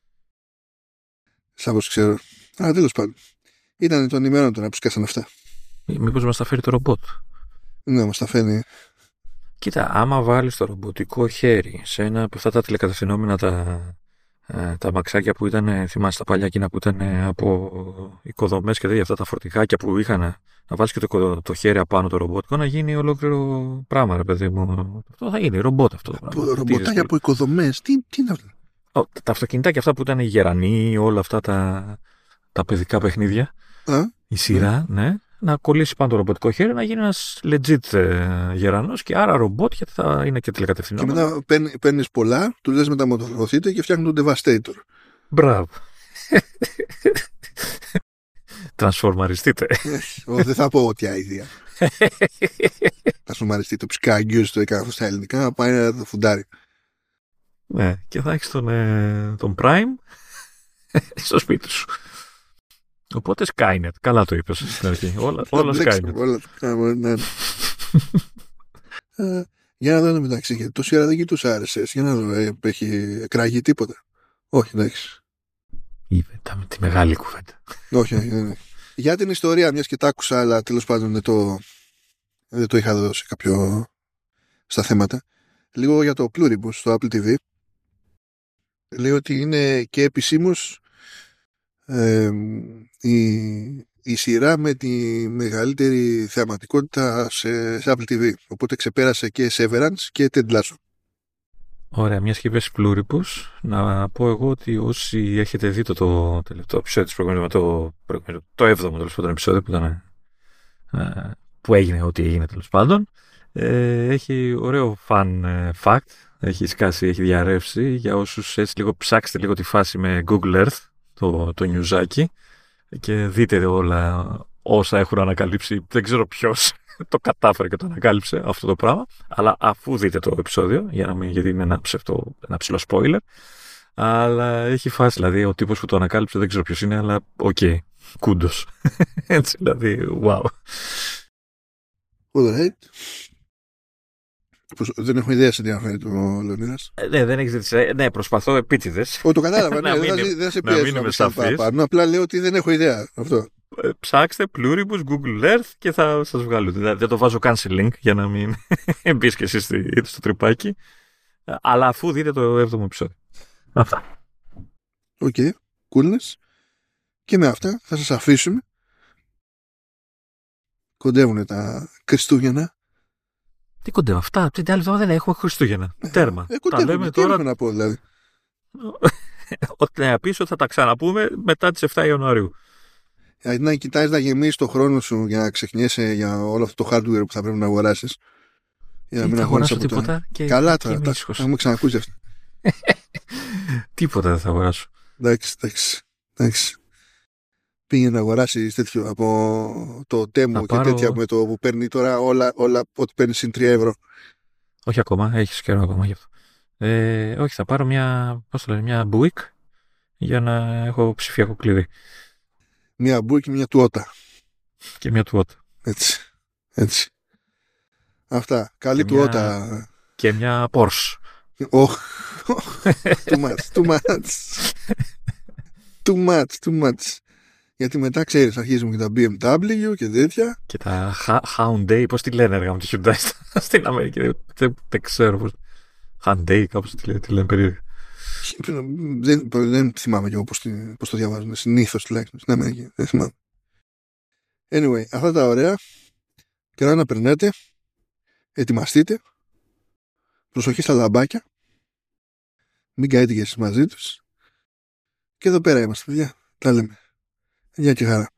Σαν πως ξέρω. Α, τέλος πάντων. Ήταν των ημέρων τώρα που σκάσαν αυτά. Μήπως μας τα φέρει το ρομπότ? Ναι, μας τα φέρνει. Κοίτα, άμα βάλεις το ρομποτικό χέρι σε ένα από αυτά τα τηλεκατευθυνόμενα τα, ε, τα μαξάκια που ήταν, θυμάσαι τα παλιά εκείνα που ήταν από οικοδομές και τέτοια, αυτά τα φορτηγάκια που είχαν, να βάλεις και το, το χέρι απάνω το ρομπότικο, να γίνει ολόκληρο πράγμα, ρε παιδί μου. Αυτό θα γίνει ρομπότ αυτό το πράγμα. Ρομποτάκια από οικοδομές, τι, τι είναι αυτό? Τα αυτοκινητάκια αυτά που ήταν οι γερανοί, όλα αυτά τα, τα παιδικά παιχνίδια, Α, η σειρά, ναι. ναι, να κολλήσει πάνω το ρομποτικό χέρι, να γίνει ένας legit ε, γερανός και άρα ρομπότ, γιατί θα είναι και τηλεκατευθυνόμενο. Και μετά παίρνει, παίρνεις πολλά, του λες μεταμορφωθείτε και φτιάχνουν τον Devastator. Μπράβο. Τρανσφορμαριστείτε. Δεν θα πω ότι αηδία. Τρανσφορμαριστείτε. Το ψυχαγγιούς το έκανα αυτό στα ελληνικά, να πάει να το φουντάρει. Ναι, και θα έχεις τον, ε, τον Prime στο σπίτι σου. Οπότε Skynet. Καλά το είπες στην αρχή. Όλα, όλα Skynet. Όλα, ναι. uh, για να δω μεταξύ. Γιατί τόση ώρα δεν κοιτούσα αρ ες ες. Για να δω. Ε, έχει εκραγεί τίποτα. Όχι, εντάξει. Είπε τα, τη μεγάλη κουβέντα. Όχι, ναι, ναι. Για την ιστορία, μιας και τα άκουσα, αλλά τέλος πάντων δεν το, δεν το είχα δώσει κάποιο στα θέματα. Λίγο για το Pluribus στο Apple τι βι. Λέει ότι είναι και επισήμως ε, η, η σειρά με τη μεγαλύτερη θεαματικότητα σε, σε Apple τι βι. Οπότε ξεπέρασε και Severance και Ted Lasso. Ωραία, μια και είπες Pluribus, να πω εγώ ότι όσοι έχετε δει το, το τελευταίο επεισόδιο της προηγούμενης, το, το έβδομο τέλος πάντων επεισόδιο που, ήταν, ε, που έγινε ό,τι έγινε τέλος πάντων, ε, έχει ωραίο fun fact, έχει σκάσει, έχει διαρρεύσει για όσους έτσι λίγο ψάξετε λίγο τη φάση με Google Earth, το, το νιουζάκι, και δείτε όλα όσα έχουν ανακαλύψει, δεν ξέρω ποιος το κατάφερε και το ανακάλυψε αυτό το πράγμα, αλλά αφού δείτε το επεισόδιο, για να μην, γιατί είναι ένα, ψευτό, ένα ψηλό spoiler, αλλά έχει φάση, δηλαδή ο τύπος που το ανακάλυψε δεν ξέρω ποιος είναι, αλλά οκ, okay, κούντος. Έτσι, δηλαδή, wow. All right. Δεν έχω ιδέα σε τι αναφέρει το Λεωνίδας. Ε, ναι, δεν έχεις δει. Ναι, προσπαθώ επίτηδες. Όχι, το κατάλαβα. Ναι, δεν θα σε πιέσω να πει παραπάνω. Απλά λέω ότι δεν έχω ιδέα αυτό. Ε, ψάξτε Pluribus, Google Earth και θα σας βγάλω. Δεν, δεν το βάζω cancel link για να μην μπεις και εσείς στο τρυπάκι. Αλλά αφού δείτε το έβδομο επεισόδιο. Αυτά. Οκ. Okay. Coolness. Και με αυτά θα σας αφήσουμε. Κοντεύουν τα Χριστούγεννα. Τι κοντεύω, αυτά. Την άλλη εβδομάδα δεν έχουμε Χριστούγεννα. Ε, Τέρμα. Ε, τα λέμε τι τώρα. Να πω, δηλαδή. Ότι να πεις ότι θα τα ξαναπούμε μετά τις εφτά Ιανουαρίου. Δηλαδή να κοιτάζεις να γεμίσεις το χρόνο σου για να ξεχνιέσαι για όλο αυτό το hardware που θα πρέπει να αγοράσεις. Για να μην αγοράσω τίποτα. Και καλά τώρα. Τα έχουμε ξανακούσει αυτά. Τίποτα δεν θα αγοράσω. Εντάξει, εντάξει. εντάξει. Πήγε να αγοράσει τέτοιο από το Temu και πάρω... τέτοια με το που παίρνει τώρα όλα, όλα ό,τι παίρνει συν τρία ευρώ. Όχι ακόμα, έχεις καιρό ακόμα γι' αυτό. Ε, όχι, θα πάρω μια, πώς το λένε, μια Buick για να έχω ψηφιακό κλειδί. Μια Buick και μια Toyota. Και μια Toyota. Έτσι, έτσι. Αυτά. Καλή και Toyota. Μια... Και μια Porsche. Oh. Too much, too much. Too much, too much. Γιατί μετά ξέρεις, αρχίζουμε και τα μπι εμ ντάμπλιου και τέτοια. Και τα Hyundai, πώς τη λένε έργα με τη Hyundai στην Αμερική. Δεν, δεν, δεν ξέρω πώς. Hyundai, κάπως τη λένε, τη λένε περίεργα. Δεν, δεν θυμάμαι και εγώ πώς, πώς το διαβάζουν. Συνήθως τουλάχιστον στην Αμερική. Δεν θυμάμαι. Anyway, αυτά τα ωραία. Καιρά να περνάτε. Ετοιμαστείτε. Προσοχή στα λαμπάκια. Μην καείτε και εσείς μαζί τους. Και εδώ πέρα είμαστε, παιδιά. Τα λέμε. Γεια και χαρά.